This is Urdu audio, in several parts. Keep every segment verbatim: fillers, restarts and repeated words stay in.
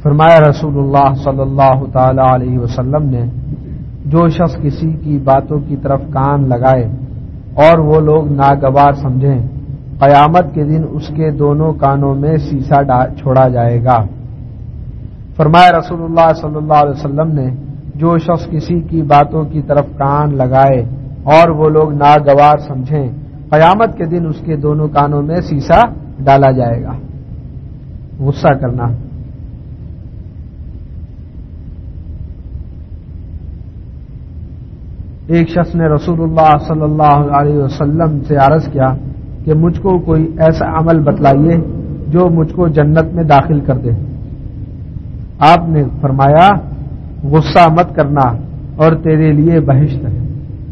فرمایا رسول اللہ صلی اللہ تعالی علیہ وسلم نے، جو شخص کسی کی باتوں کی طرف کان لگائے اور وہ لوگ ناگوار سمجھیں، قیامت کے دن اس کے دونوں کانوں میں سیسا چھوڑا جائے گا۔ فرمایا رسول اللہ صلی اللہ علیہ وسلم نے، جو شخص کسی کی باتوں کی طرف کان لگائے اور وہ لوگ ناگوار سمجھیں، قیامت کے دن اس کے دونوں کانوں میں سیسا ڈالا جائے گا۔ غصہ کرنا، ایک شخص نے رسول اللہ صلی اللہ علیہ وسلم سے عرض کیا کہ مجھ کو کوئی ایسا عمل بتلائیے جو مجھ کو جنت میں داخل کر دے۔ آپ نے فرمایا، غصہ مت کرنا اور تیرے لیے بہشت ہے۔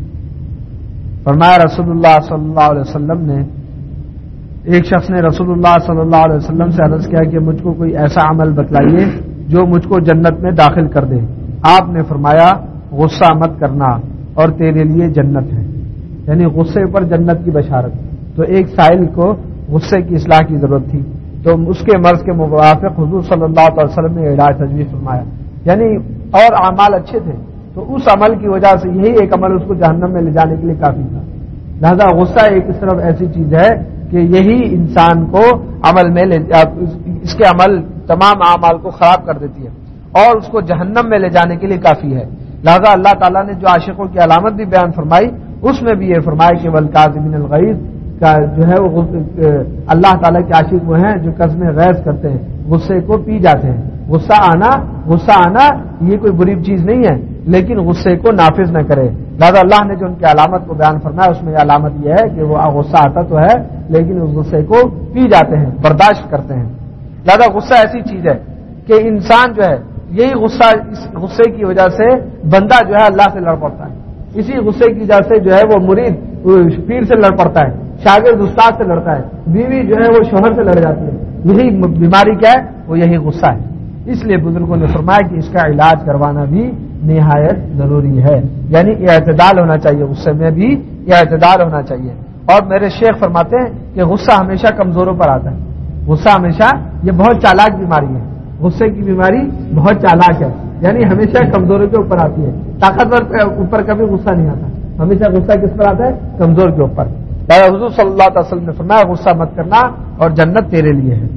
فرمایا رسول اللہ صلی اللہ علیہ وسلم نے، ایک شخص نے رسول اللہ صلی اللہ علیہ وسلم سے عرض کیا کہ مجھ کو کوئی ایسا عمل بتلائیے جو مجھ کو جنت میں داخل کر دے۔ آپ نے فرمایا، غصہ مت کرنا اور تیرے لیے جنت ہے، یعنی غصے پر جنت کی بشارت۔ تو ایک سائل کو غصے کی اصلاح کی ضرورت تھی، تو اس کے مرض کے موافق حضور صلی اللہ علیہ وسلم نے علاج تجویز فرمایا، یعنی اور اعمال اچھے تھے تو اس عمل کی وجہ سے یہی ایک عمل اس کو جہنم میں لے جانے کے لیے کافی تھا۔ لہذا غصہ ایک اس طرف ایسی چیز ہے کہ یہی انسان کو عمل میں لے اس کے عمل تمام اعمال کو خراب کر دیتی ہے اور اس کو جہنم میں لے جانے کے لیے کافی ہے۔ لہذا اللہ تعالیٰ نے جو عاشقوں کی علامت بھی بیان فرمائی، اس میں بھی یہ فرمایا کہ والکاظمین الغیظ کا جو ہے وہ اللہ تعالیٰ کے عاشق وہ ہیں جو قسم غیظ کرتے ہیں، غصے کو پی جاتے ہیں۔ غصہ آنا غصہ آنا یہ کوئی بری چیز نہیں ہے، لیکن غصے کو نافذ نہ کرے۔ لہذا اللہ نے جو ان کی علامت کو بیان فرمایا اس میں یہ علامت یہ ہے کہ وہ غصہ آتا تو ہے لیکن اس غصے کو پی جاتے ہیں، برداشت کرتے ہیں۔ لہذا غصہ ایسی چیز ہے کہ انسان جو ہے یہی غصہ اس غصے کی وجہ سے بندہ جو ہے اللہ سے لڑ پڑتا ہے، اسی غصے کی وجہ سے جو ہے وہ مرید پیر سے لڑ پڑتا ہے، شاگرد استاد سے لڑتا ہے، بیوی جو ہے وہ شوہر سے لڑ جاتی ہے۔ یہی بیماری کیا ہے؟ وہ یہی غصہ ہے۔ اس لیے بزرگوں نے فرمایا کہ اس کا علاج کروانا بھی نہایت ضروری ہے، یعنی اعتدال ہونا چاہیے، غصے میں بھی اعتدال ہونا چاہیے۔ اور میرے شیخ فرماتے ہیں کہ غصہ ہمیشہ کمزوروں پر آتا ہے، غصہ ہمیشہ یہ بہت چالاک بیماری ہے، غصے کی بیماری بہت چالاک ہے، یعنی ہمیشہ کمزوروں کے اوپر آتی ہے، طاقتور کے اوپر کبھی غصہ نہیں آتا، ہمیشہ غصہ کس پر آتا ہے؟ کمزور کے اوپر۔ حضور صلی اللہ علیہ وسلم نے فرمایا، غصہ مت کرنا اور جنت تیرے لیے ہے۔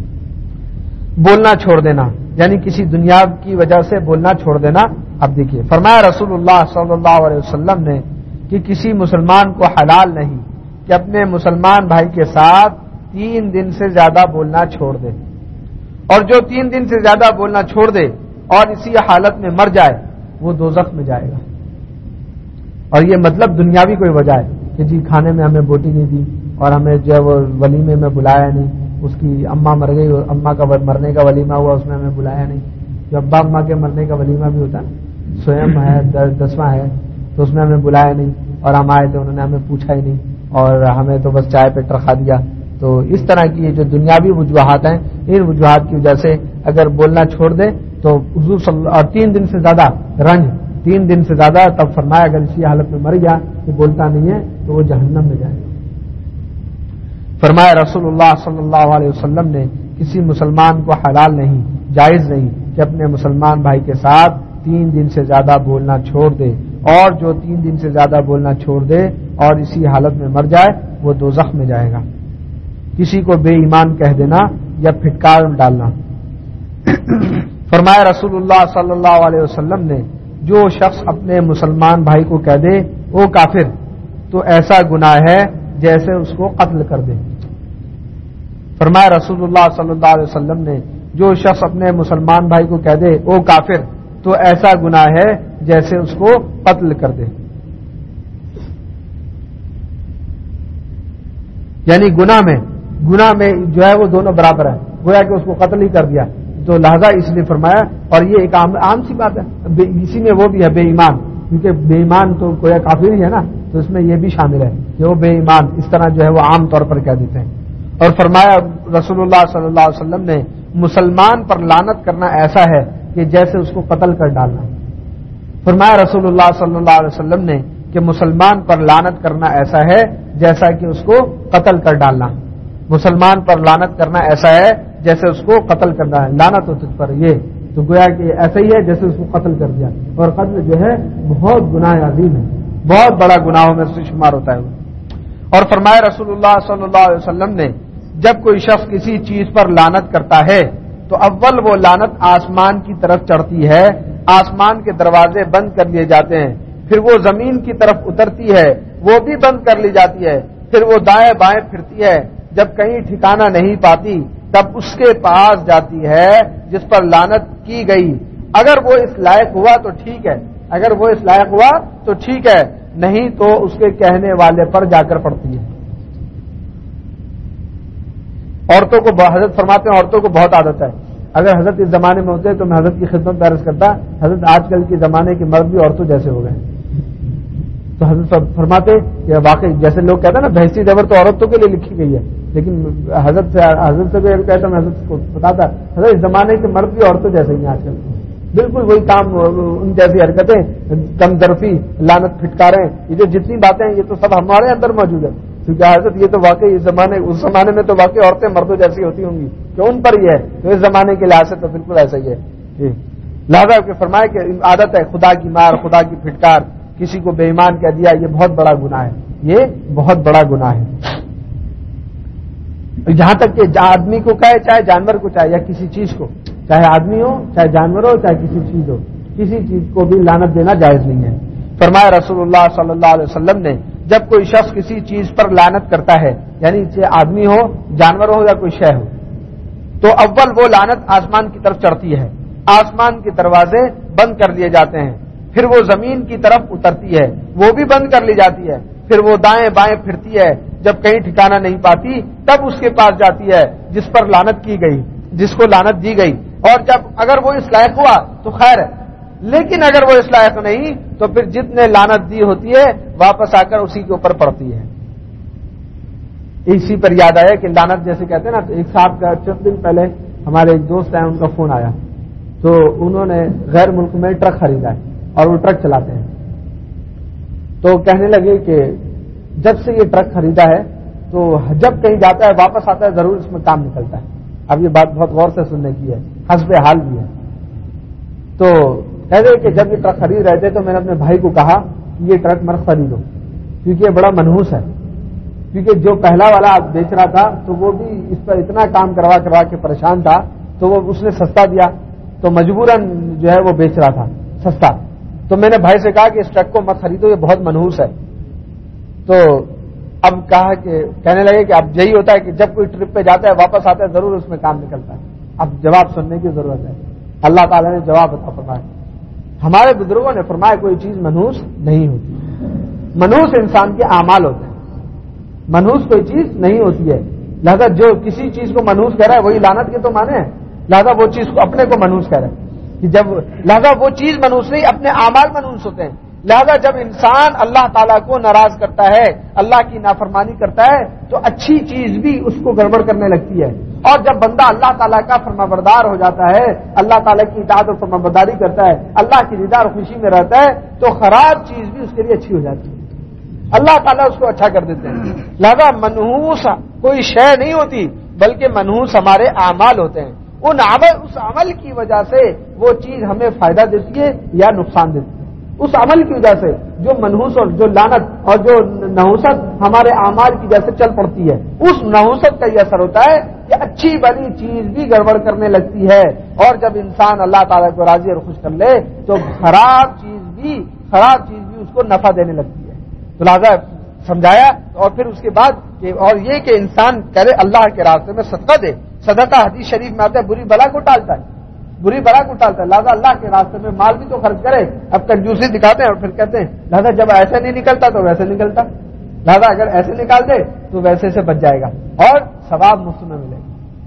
بولنا چھوڑ دینا، یعنی کسی دنیا کی وجہ سے بولنا چھوڑ دینا۔ اب دیکھیے، فرمایا رسول اللہ صلی اللہ علیہ وسلم نے کہ کسی مسلمان کو حلال نہیں کہ اپنے مسلمان بھائی کے ساتھ تین دن سے زیادہ بولنا چھوڑ دے، اور جو تین دن سے زیادہ بولنا چھوڑ دے اور اسی حالت میں مر جائے وہ دوزخ میں جائے گا۔ اور یہ مطلب دنیاوی کوئی وجہ ہے کہ جی کھانے میں ہمیں بوٹی نہیں دی اور ہمیں جو ہے وہ ولیمے میں بلایا نہیں، اس کی اماں مر گئی، اماں کا مرنے کا ولیمہ ہوا، اس میں ہمیں بلایا نہیں۔ جو ابا اماں کے مرنے کا ولیمہ بھی ہوتا ہے، سویم ہے، دسواں ہے، تو اس میں ہمیں بلایا نہیں اور ہم آئے تھے، انہوں نے ہمیں پوچھا ہی نہیں اور ہمیں تو بس چائے پہ ٹرخا دیا۔ تو اس طرح کی یہ جو دنیاوی وجوہات ہیں، ان وجوہات کی وجہ سے اگر بولنا چھوڑ دے تو حضور صلی اللہ اور تین دن سے زیادہ رنج تین دن سے زیادہ تب فرمایا اگر اسی حالت میں مر گیا کہ بولتا نہیں ہے تو وہ جہنم میں جائے گا۔ فرمایا رسول اللہ صلی اللہ علیہ وسلم نے کسی مسلمان کو حلال نہیں، جائز نہیں کہ اپنے مسلمان بھائی کے ساتھ تین دن سے زیادہ بولنا چھوڑ دے، اور جو تین دن سے زیادہ بولنا چھوڑ دے اور اسی حالت میں مر جائے وہ دوزخ میں جائے گا۔ کسی کو بے ایمان کہہ دینا یا پھٹکار ڈالنا۔ فرمایا رسول اللہ صلی اللہ علیہ وسلم نے جو شخص اپنے مسلمان بھائی کو کہہ دے وہ کافر تو ایسا گناہ ہے جیسے اس کو قتل کر دے۔ فرمایا رسول اللہ صلی اللہ علیہ وسلم نے جو شخص اپنے مسلمان بھائی کو کہہ دے وہ کافر تو ایسا گناہ ہے جیسے اس کو قتل کر دے، یعنی گناہ میں گناہ میں جو ہے وہ دونوں برابر ہیں، گویا کہ اس کو قتل ہی کر دیا۔ تو لہذا اس لیے فرمایا، اور یہ ایک عام, عام سی بات ہے، اسی میں وہ بھی ہے بے ایمان، کیونکہ بے ایمان تو گویا کافر ہی ہے نا، تو اس میں یہ بھی شامل ہے کہ وہ بے ایمان، اس طرح جو ہے وہ عام طور پر کہہ دیتے ہیں۔ اور فرمایا رسول اللہ صلی اللہ علیہ وسلم نے مسلمان پر لعنت کرنا ایسا ہے کہ جیسے اس کو قتل کر ڈالنا۔ فرمایا رسول اللہ صلی اللہ علیہ وسلم نے کہ مسلمان پر لعنت کرنا ایسا ہے جیسا کہ اس کو قتل کر ڈالنا۔ مسلمان پر لعنت کرنا ایسا ہے جیسے اس کو قتل کرنا ہے، لعنت ہو تجھ پر، یہ تو گویا کہ ایسا ہی ہے جیسے اس کو قتل کر دیا، اور قتل جو ہے بہت گناہ عظیم ہے، بہت بڑا گناہوں میں سے شمار ہوتا ہے۔ اور فرمایا رسول اللہ صلی اللہ علیہ وسلم نے جب کوئی شخص کسی چیز پر لعنت کرتا ہے تو اول وہ لعنت آسمان کی طرف چڑھتی ہے، آسمان کے دروازے بند کر لیے جاتے ہیں، پھر وہ زمین کی طرف اترتی ہے، وہ بھی بند کر لی جاتی ہے، پھر وہ دائیں بائیں پھرتی ہے، جب کہیں ٹھکانہ نہیں پاتی تب اس کے پاس جاتی ہے جس پر لعنت کی گئی، اگر وہ اس لائق ہوا تو ٹھیک ہے، اگر وہ اس لائق ہوا تو ٹھیک ہے، نہیں تو اس کے کہنے والے پر جا کر پڑتی ہے۔ عورتوں کو حضرت فرماتے ہیں عورتوں کو بہت عادت ہے، اگر حضرت اس زمانے میں ہوتے تو میں حضرت کی خدمت میں عرض کرتا، حضرت آج کل کے زمانے کے مرد بھی عورتوں جیسے ہو گئے، تو حضرت فرماتے کہ واقعی جیسے لوگ کہتے ہیں نا بھینسی زبر تو عورتوں کے لیے لکھی گئی ہے، لیکن حضرت سے حضرت سے بھی کہتا میں حضرت کو بتاتا حضرت اس زمانے کے مرد بھی عورتوں جیسے ہی ہیں آج کل، بالکل وہی کام، ان جیسی حرکتیں، کم ظرفی، لعنت پھٹکاریں، یہ جو جتنی باتیں ہیں یہ تو سب ہمارے اندر موجود ہے، کیونکہ حضرت یہ تو واقعی اس زمانے اس زمانے میں تو واقعی عورتیں مردوں جیسی ہوتی ہوں گی کہ ان پر یہ ہے، تو اس زمانے کے لحاظ سے تو بالکل ایسا ہی ہے۔ لہٰذا کہ فرمائے کہ عادت ہے خدا کی مار، خدا کی پھٹکار، کسی کو بے ایمان کہہ دیا، یہ بہت بڑا گناہ ہے، یہ بہت بڑا گناہ ہے، جہاں تک کہ آدمی کو کہے چاہے جانور کو چاہے یا کسی چیز کو، چاہے آدمی ہو چاہے جانور ہو چاہے کسی چیز ہو، کسی چیز کو بھی لعنت دینا جائز نہیں ہے۔ فرمایا رسول اللہ صلی اللہ علیہ وسلم نے جب کوئی شخص کسی چیز پر لعنت کرتا ہے، یعنی چاہے آدمی ہو، جانور ہو یا کوئی شے ہو، تو اول وہ لعنت آسمان کی طرف چڑھتی ہے، آسمان کے دروازے بند کر لیے جاتے ہیں، پھر وہ زمین کی طرف اترتی ہے، وہ بھی بند کر لی جاتی ہے، پھر وہ دائیں بائیں پھرتی ہے، جب کہیں ٹھکانہ نہیں پاتی تب اس کے پاس جاتی ہے جس پر لعنت کی گئی، جس کو لعنت دی گئی، اور جب اگر وہ اس لائق ہوا تو خیر ہے، لیکن اگر وہ اس لائق نہیں تو پھر جتنے لعنت دی ہوتی ہے واپس آ کر اسی کے اوپر پڑتی ہے۔ اسی پر یاد آیا کہ لعنت جیسے کہتے ہیں نا، تو ایک صاحب کا چند دن پہلے ہمارے ایک دوست ہیں، ان کا فون آیا، تو انہوں نے غیر ملک میں ٹرک خریدا ہے اور وہ ٹرک چلاتے ہیں، تو کہنے لگے کہ جب سے یہ ٹرک خریدا ہے تو جب کہیں جاتا ہے واپس آتا ہے ضرور اس میں کام نکلتا ہے۔ اب یہ بات بہت غور سے سننے کی ہے، حسب حال بھی ہے۔ تو کہتے کہ جب یہ ٹرک خرید رہے تھے تو میں نے اپنے بھائی کو کہا کہ یہ ٹرک مت خریدو کیونکہ یہ بڑا منحوس ہے، کیونکہ جو پہلا والا آپ بیچ رہا تھا تو وہ بھی اس پر اتنا کام کروا کروا کے پریشان تھا، تو وہ اس نے سستا دیا تو مجبوراً جو ہے وہ بیچ رہا تھا سستا، تو میں نے بھائی سے کہا کہ اس ٹرک کو مت خریدو، یہ بہت منحوس ہے۔ تو اب کہا کہ کہنے لگے کہ اب یہی ہوتا ہے کہ جب کوئی ٹرپ پہ جاتا ہے واپس آتا ہے ضرور اس میں کام نکلتا ہے۔ اب جواب سننے کی ضرورت ہے، اللہ تعالیٰ نے جواب عطا فرمایا، ہمارے بزرگوں نے فرمایا کوئی چیز منحوس نہیں ہوتی، منحوس انسان کے اعمال ہوتے ہیں، منحوس کوئی چیز نہیں ہوتی ہے، لہذا جو کسی چیز کو منحوس کہہ رہا ہے وہی لعنت کے تو مانے ہیں، لہذا وہ چیز کو اپنے کو منحوس کہہ رہا ہے کہ جب لہذا وہ چیز منحوس نہیں، اپنے اعمال منحوس ہوتے ہیں، لہذا جب انسان اللہ تعالیٰ کو ناراض کرتا ہے، اللہ کی نافرمانی کرتا ہے تو اچھی چیز بھی اس کو گڑبڑ کرنے لگتی ہے، اور جب بندہ اللہ تعالیٰ کا فرمانبردار ہو جاتا ہے، اللہ تعالیٰ کی اطاعت اور فرمانبرداری کرتا ہے، اللہ کی رضا اور خوشی میں رہتا ہے تو خراب چیز بھی اس کے لیے اچھی ہو جاتی ہے، اللہ تعالیٰ اس کو اچھا کر دیتے ہیں۔ لہذا منحوس کوئی شے نہیں ہوتی بلکہ منحوس ہمارے اعمال ہوتے ہیں، ان عمل اس عمل کی وجہ سے وہ چیز ہمیں فائدہ دیتی ہے یا نقصان دیتی ہے، اس عمل کی وجہ سے جو منحوس اور جو لعنت اور جو نحوست ہمارے اعمال کی وجہ سے چل پڑتی ہے، اس نحوست کا یہ اثر ہوتا ہے کہ اچھی بڑی چیز بھی گڑبڑ کرنے لگتی ہے، اور جب انسان اللہ تعالیٰ کو راضی اور خوش کر لے تو خراب چیز بھی خراب چیز بھی اس کو نفع دینے لگتی ہے۔ تو لہٰذا سمجھایا، اور پھر اس کے بعد کہ اور یہ کہ انسان کرے اللہ کے راستے میں صدقہ دے، صدقہ حدیث شریف میں آتا ہے بری بلا کو ٹالتا ہے، بری بلا کو ٹالتا ہے، لہٰذا اللہ کے راستے میں مال بھی تو خرچ کرے، اب کنجوسی دکھاتے ہیں اور پھر کہتے ہیں لہٰذا جب ایسے نہیں نکلتا تو ویسے نکلتا، لہٰذا اگر ایسے نکال دے تو ویسے سے بچ جائے گا اور ثواب مفت میں ملے گا۔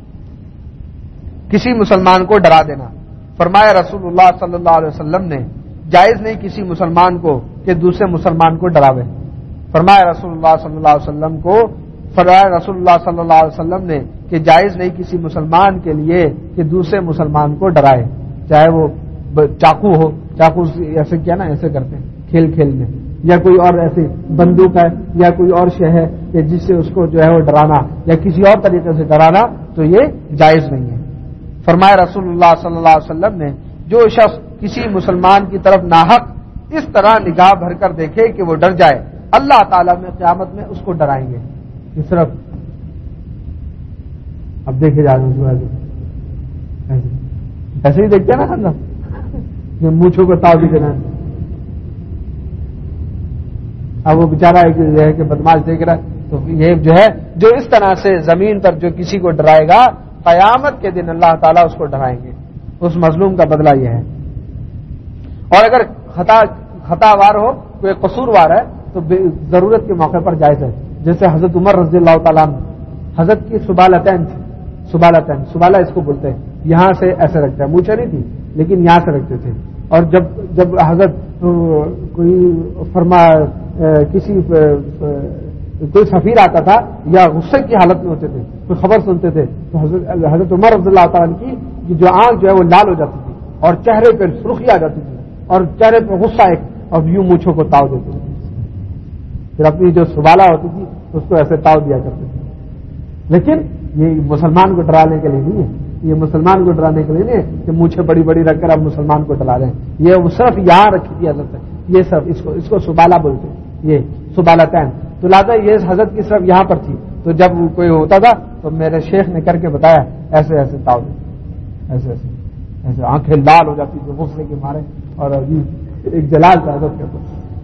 کسی مسلمان کو ڈرا دینا، فرمایا رسول اللہ صلی اللہ علیہ وسلم نے جائز نہیں کسی مسلمان کو کہ دوسرے مسلمان کو ڈراوے، فرمایا رسول اللہ صلی اللہ علیہ وسلم کو فرمایا رسول اللہ صلی اللہ علیہ وسلم نے کہ جائز نہیں کسی مسلمان کے لیے کہ دوسرے مسلمان کو ڈرائے، چاہے وہ چاقو ہو، چاقو ایسے کیا نا ایسے کرتے ہیں کھیل کھیل میں، یا کوئی اور ایسی بندوق ہے یا کوئی اور شے ہے کہ جس سے اس کو جو ہے وہ ڈرانا یا کسی اور طریقے سے ڈرانا تو یہ جائز نہیں ہے۔ فرمایا رسول اللہ صلی اللہ علیہ وسلم نے جو شخص کسی مسلمان کی طرف ناحق اس طرح نگاہ بھر کر دیکھے کہ وہ ڈر جائے، اللہ تعالیٰ میں قیامت میں اس کو ڈرائیں گے۔ اس طرف اب دیکھے جا رہے ہیں ایسے ہی دیکھتے ہیں نا یہ مونچھوں کو تاؤ بھی دینا، اب وہ بیچارہ ہے کہ بدماش دیکھ رہا ہے، تو یہ جو ہے جو اس طرح سے زمین پر جو کسی کو ڈرائے گا قیامت کے دن اللہ تعالیٰ اس کو ڈرائیں گے۔ اس مظلوم کا بدلہ یہ ہے۔ اور اگر خطا خطا وار ہو، کوئی قصوروار ہے تو ضرورت کے موقع پر جائز ہے، جیسے حضرت عمر رضی اللہ تعالیٰ عنہ، حضرت کی سبالتین تھی، سبالتین سبالہ اس کو بولتے ہیں، یہاں سے ایسے رکھتے ہیں، مونچھیں نہیں تھی لیکن یہاں سے رکھتے تھے، اور جب جب حضرت کوئی فرما کسی کوئی سفیر آتا تھا یا غصے کی حالت میں ہوتے تھے، کوئی خبر سنتے تھے تو حضرت حضرت عمر رضی اللہ تعالیٰ عنہ کی جو آنکھ جو ہے وہ لال ہو جاتی تھی اور چہرے پہ سرخی آ جاتی تھی اور چہرے پہ غصہ ایک، اور یوں مونچھوں کو تاؤ دیتے تھے، پھر اپنی جو سبالہ ہوتی تھی اس کو ایسے تاؤ دیا کرتے تھے۔ لیکن یہ مسلمان کو ڈرانے کے لیے نہیں ہے، یہ مسلمان کو ڈرانے کے لیے نہیں ہے کہ مونچھیں بڑی بڑی رکھ کر اب مسلمان کو ڈرا رہے ہیں، یہ صرف یہاں رکھی تھی حضرت، یہ صرف اس کو اس کو سبالہ بولتے ہیں، یہ سبالتین، تو لہٰذا یہ حضرت کی صرف یہاں پر تھی، تو جب کوئی ہوتا تھا تو میرے شیخ نے کر کے بتایا ایسے ایسے تاؤ ایسے ایسے ایسے آنکھیں لال ہو جاتی تھی غصے کے مارے، اور ایک جلال تھا حضرت کے اوپر۔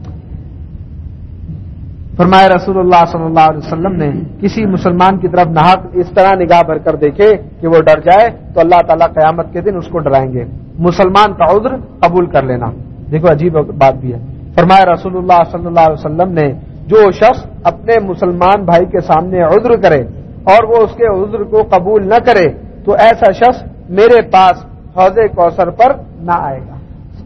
فرمایا رسول اللہ صلی اللہ علیہ وسلم نے کسی مسلمان کی طرف ناحق اس طرح نگاہ بھر کر دیکھے کہ وہ ڈر جائے تو اللہ تعالیٰ قیامت کے دن اس کو ڈرائیں گے۔ مسلمان کا عذر قبول کر لینا، دیکھو عجیب بات بھی ہے۔ فرمایا رسول اللہ صلی اللہ علیہ وسلم نے جو شخص اپنے مسلمان بھائی کے سامنے عذر کرے اور وہ اس کے عذر کو قبول نہ کرے تو ایسا شخص میرے پاس حوض کوثر پر نہ آئے گا،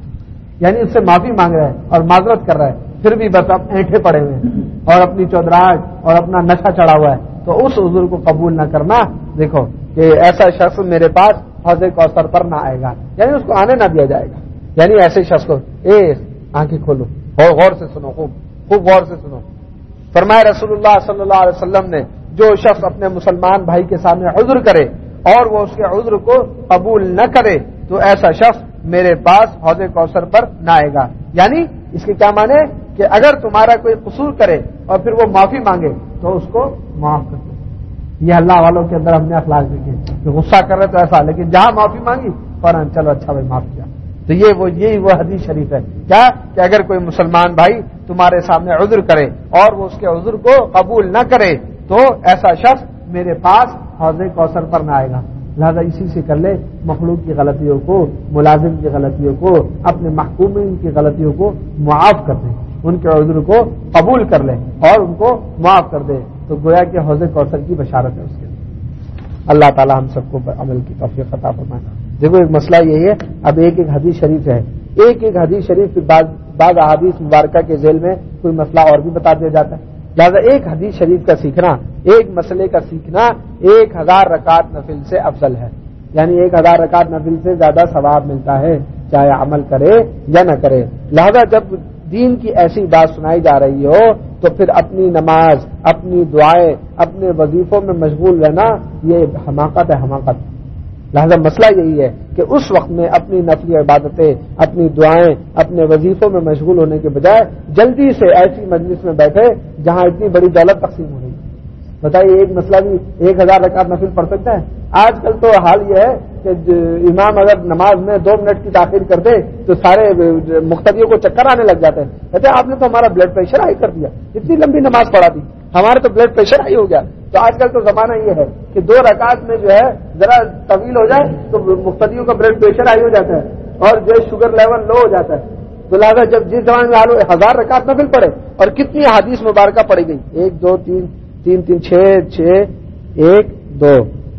یعنی اس سے معافی مانگ رہا ہے اور معذرت کر رہا ہے، پھر بھی بس اب اینٹھے پڑے ہوئے ہیں اور اپنی چودراہٹ اور اپنا نشہ چڑھا ہوا ہے، تو اس عذر کو قبول نہ کرنا، دیکھو کہ ایسا شخص میرے پاس حوض کوثر پر نہ آئے گا، یعنی اس کو آنے نہ دیا جائے گا۔ یعنی ایسے شخص کو اے آنکھیں کھولو اور غور سے سنو، خوب خوب غور سے سنو۔ فرمایا رسول اللہ صلی اللہ علیہ وسلم نے جو شخص اپنے مسلمان بھائی کے سامنے عذر کرے اور وہ اس کے عذر کو قبول نہ کرے تو ایسا شخص میرے پاس حوض کوثر پر نہ آئے گا، یعنی اس کے کیا معنی کہ اگر تمہارا کوئی قصور کرے اور پھر وہ معافی مانگے تو اس کو معاف کر دو۔ یہ اللہ والوں کے اندر ہم نے اخلاق دیکھے کہ غصہ کر رہے تو ایسا، لیکن جہاں معافی مانگی فوراً چلو اچھا بھائی معاف کیا، تو یہ وہ یہی وہ حدیث شریف ہے کیا کہ اگر کوئی مسلمان بھائی تمہارے سامنے عذر کرے اور وہ اس کے عذر کو قبول نہ کرے تو ایسا شخص میرے پاس حوض کوثر پر نہ آئے گا۔ لہذا اسی سے کر لے، مخلوق کی غلطیوں کو، ملازم کی غلطیوں کو، اپنے محکومین کی غلطیوں کو معاف کر دیں، ان کے عذر کو قبول کر لے اور ان کو معاف کر دے، تو گویا کہ حوض کوثر کی بشارت ہے اس کے لیے۔ اللہ تعالی ہم سب کو عمل کی توفیق عطا فرمائے۔ دیکھو ایک مسئلہ یہی ہے، اب ایک ایک حدیث شریف ہے، ایک ایک حدیث شریف کے بعد بعض احادیث مبارکہ کے ذیل میں کوئی مسئلہ اور بھی بتا دیا جاتا ہے، لہذا ایک حدیث شریف کا سیکھنا، ایک مسئلے کا سیکھنا ایک ہزار رکعت نفل سے افضل ہے، یعنی ایک ہزار رکعت نفل سے زیادہ ثواب ملتا ہے چاہے عمل کرے یا نہ کرے۔ لہذا جب دین کی ایسی بات سنائی جا رہی ہو تو پھر اپنی نماز، اپنی دعائیں، اپنے وظیفوں میں مشغول رہنا یہ حماقت ہے، حماقت۔ لہذا مسئلہ یہی ہے کہ اس وقت میں اپنی نفلی عبادتیں، اپنی دعائیں، اپنے وظیفوں میں مشغول ہونے کے بجائے جلدی سے ایسی مجلس میں بیٹھے جہاں اتنی بڑی دولت تقسیم ہو رہی ہے۔ بتائیے ایک مسئلہ بھی ایک ہزار رکعت نفل پڑھ سکتا ہے؟ آج کل تو حال یہ ہے کہ امام اگر نماز میں دو منٹ کی تاخیر کر دے تو سارے مقتدیوں کو چکر آنے لگ جاتے ہیں، کہتے ہیں آپ نے تو ہمارا بلڈ پریشر ہائی کر دیا، اتنی لمبی نماز پڑھا دی، ہمارا تو بلڈ پریشر ہائی ہو گیا۔ تو آج کل تو زمانہ یہ ہے کہ دو رکعت میں جو ہے ذرا طویل ہو جائے تو مقتدیوں کا بلڈ پریشر ہائی ہو جاتا ہے اور جو شوگر لیول لو ہو جاتا ہے۔ تو لہٰذا جب جس زمانے میں حال ہو ہزار رکعت نفل پڑھے، اور کتنی حدیث مبارکہ پڑھی گئی، ایک دو تین تین تین چھ چھ ایک دو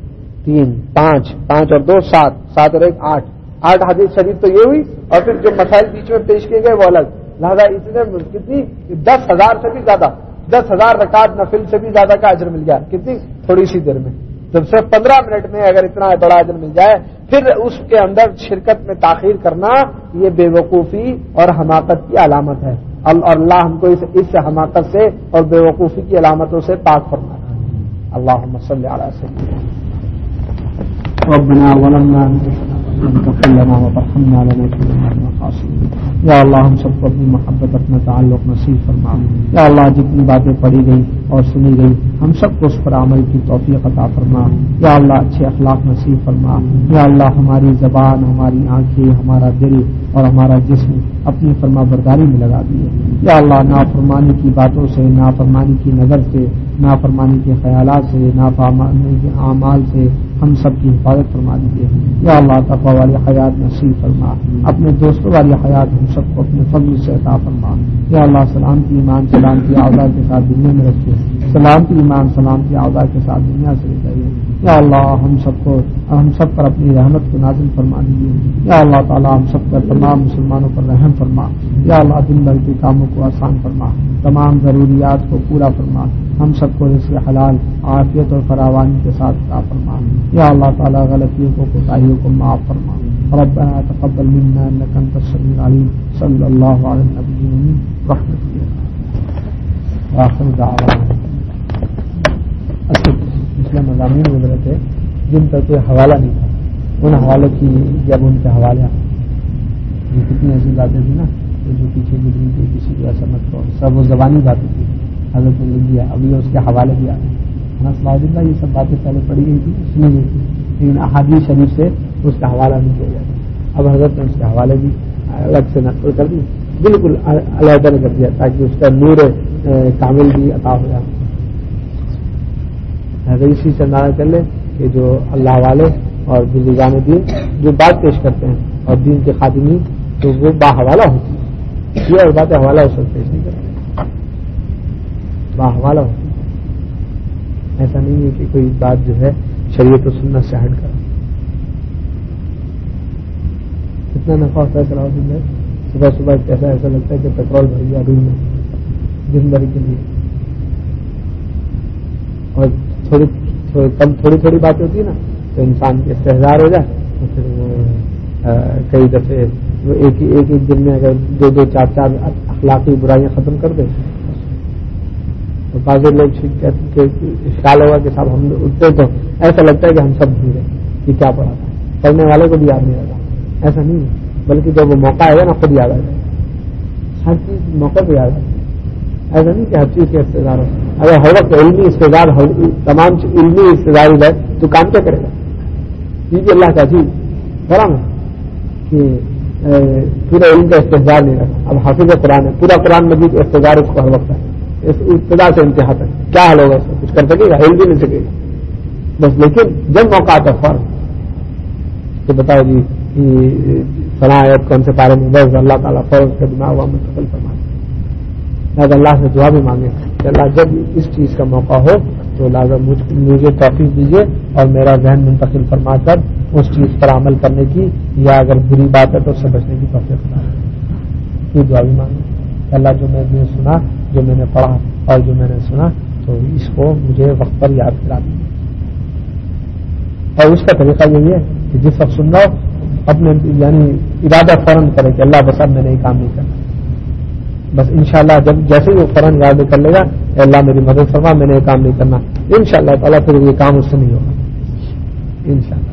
تین پانچ پانچ اور دو سات سات اور ایک آٹھ آٹھ حدیث شریف تو یہ ہوئی، اور پھر جو مسائل بیچ میں پیش کیے گئے وہ الگ۔ لہٰذا اتنے کتنی دس ہزار سے بھی زیادہ، دس ہزار رکعت نفل سے بھی زیادہ کا اجر مل گیا، کتنی تھوڑی سی دیر میں، جب صرف پندرہ منٹ میں اگر اتنا بڑا اجر مل جائے، پھر اس کے اندر شرکت میں تاخیر کرنا یہ بے وقوفی اور حماقت کی علامت ہے۔ اور اللہ ہم کو اس حماقت سے اور بے وقوفی کی علامتوں سے پاک فرمائے. اللہم صلی علی سیدنا ربنا ظلمنا انفسنا فاغفر لنا وترحمنا لنكونن من الخاسرين. یا اللہ ہم سب کو اپنی محبت اپنا تعلق نصیب فرما. یا اللہ جتنی باتیں پڑھی گئی اور سنی گئی ہم سب کو اس پر عمل کی توفیق عطا فرما. یا اللہ اچھے اخلاق نصیب فرما. یا اللہ ہماری زبان ہماری آنکھیں ہمارا دل اور ہمارا جسم اپنی فرما برداری میں لگا دیے. یا اللہ نافرمانی کی باتوں سے نافرمانی کی نظر سے نافرمانی کے خیالات سے نافرمانی کے اعمال سے ہم سب کی حفاظت فرما دیجیے. یا اللہ تقوی والی حیات نصیب فرما. اپنے دوستوں والی حیات ہم سب کو اپنے فضل سے عطا فرما. یا اللہ سلامتی ایمان سلامتی اعضاء کے ساتھ دنیا میں رکھیے. سلامتی ایمان سلامتی اعضاء کے ساتھ دنیا سے بچائیے. یا اللہ ہم سب کو ہم سب پر اپنی رحمت کو نازل فرما دیجیے. یا اللہ تعالیٰ ہم سب پر تمام مسلمانوں پر رحم فرما. یا اللہ دن بھر کے کاموں کو آسان فرما. تمام ضروریات کو پورا فرما. ہم سب کو رزق حلال عافیت اور فراوانی کے ساتھ عطا فرما. یا اللہ تعالیٰ غلطیوں کو کوتاہیوں کو معاف فرما. ربنا تقبل منا انك انت السميع العليم. صلی اللہ علیہ النبی رحمۃ آخر دعوانا. پچھلے مضامین گزرے تھے جن پر کوئی حوالہ نہیں تھا. ان حوالوں کی جب ان کے حوالے کتنی ایسی باتیں تھیں نا جو پیچھے گزری تھی کسی کو ایسا مت کرو سب وہ زبانی باتیں تھی. حضرت نے لکھ دیا ابھی اس کے حوالے بھی آ گئے. اللہ یہ سب باتیں پہلے پڑھی گئی تھی سنی گئی تھی لیکن احادیث شریف سے اس کا حوالہ نہیں کیا جاتا. اب حضرت نے اس کے حوالے بھی الگ سے نقل کر دی بالکل علیحدہ نے کر دیا تاکہ اس کا نور کامل بھی عطا ہو جائے. حضرت اسی سے اندازہ کر لے کہ جو اللہ والے اور بزرگان دین جو بات پیش کرتے ہیں اور دین کے خادمین تو وہ باحوالہ ہوتی ہے. یہ اور باتیں حوالہ اس وقت پیش نہیں کرتے باحوالہ ہوتی. ایسا نہیں ہے کہ کوئی بات جو ہے شریعت و سنت سے ہٹ کر. کتنا نفع ہوتا ہے صلاح الدین بھائی. صبح صبح کیسا ایسا لگتا ہے کہ پیٹرول بھر گیا روم میں دن بھر کے لیے. اور تھوڑی کم تھوڑی تھوڑی بات ہوتی ہے نا تو انسان کے استحضار ہو جائے تو پھر وہ کئی دفعے وہ ایک ہی ایک ایک دن میں اگر دو دو چار چار اخلاقی برائیاں ختم کر دیں تو بعض لوگ خیال ہوگا کہ صاحب ہم اٹھتے تو ایسا لگتا ہے کہ ہم سب بھول گئے کہ کیا پڑھا تھا. پڑھنے والے کو بھی یاد نہیں رہتا. ایسا نہیں ہے بلکہ جب وہ موقع آئے گا نا خود یاد آ جائے. ہر چیز موقع پہ یاد آتی ہے. ایسا نہیں کہ ہر چیز کے استعدار ہو. اگر ہر وقت علمی استعدار تمام علمی استعدار ہو جائے تو کام کیا کرے گا. یہ بھی اللہ کا چیز بڑا میں کہ پورا علم کا استعدار نہیں رہا. اب حافظ قرآن ہے پورا قرآن مجید استعدار اس کو ہر وقت ہے. اس ابتدا سے انتہا تک کیا حل ہوگا. اس کو کچھ کر سکے گا ہل بھی نہیں سکے گا بس. لیکن جب موقع آتا ہے فوراً تو بتاؤ جی فلاں آیت کون سے پارے میں بس اللہ تعالیٰ فوراً کا دماغ ہوا منتقل فرمائے. لہٰذا اللہ سے دعا بھی مانگے کہ اللہ جب اس چیز کا موقع ہو تو لازم مجھے توفیق دیجیے اور میرا ذہن منتقل فرما کر اس چیز پر عمل کرنے کی یا اگر بری بات ہے تو اس سے بچنے کی توفیق فرما. یہ دعا بھی مانگے کہ اللہ جو میں نے سنا جو میں نے پڑھا اور جو میں نے سنا تو اس کو مجھے وقت پر یاد کرا دیں. اور اس کا طریقہ یہی ہے کہ جس وقت سننا ہو اپنے یعنی ارادہ فوراً کرے کہ اللہ بس اب میں نے یہ کام نہیں کرنا. بس انشاءاللہ جب جیسے ہی وہ فوراً یاد کر لے گا اللہ میری مدد فرما میں نے یہ کام نہیں کرنا انشاءاللہ تعالیٰ پھر یہ کام اس سے نہیں ہوگا انشاءاللہ.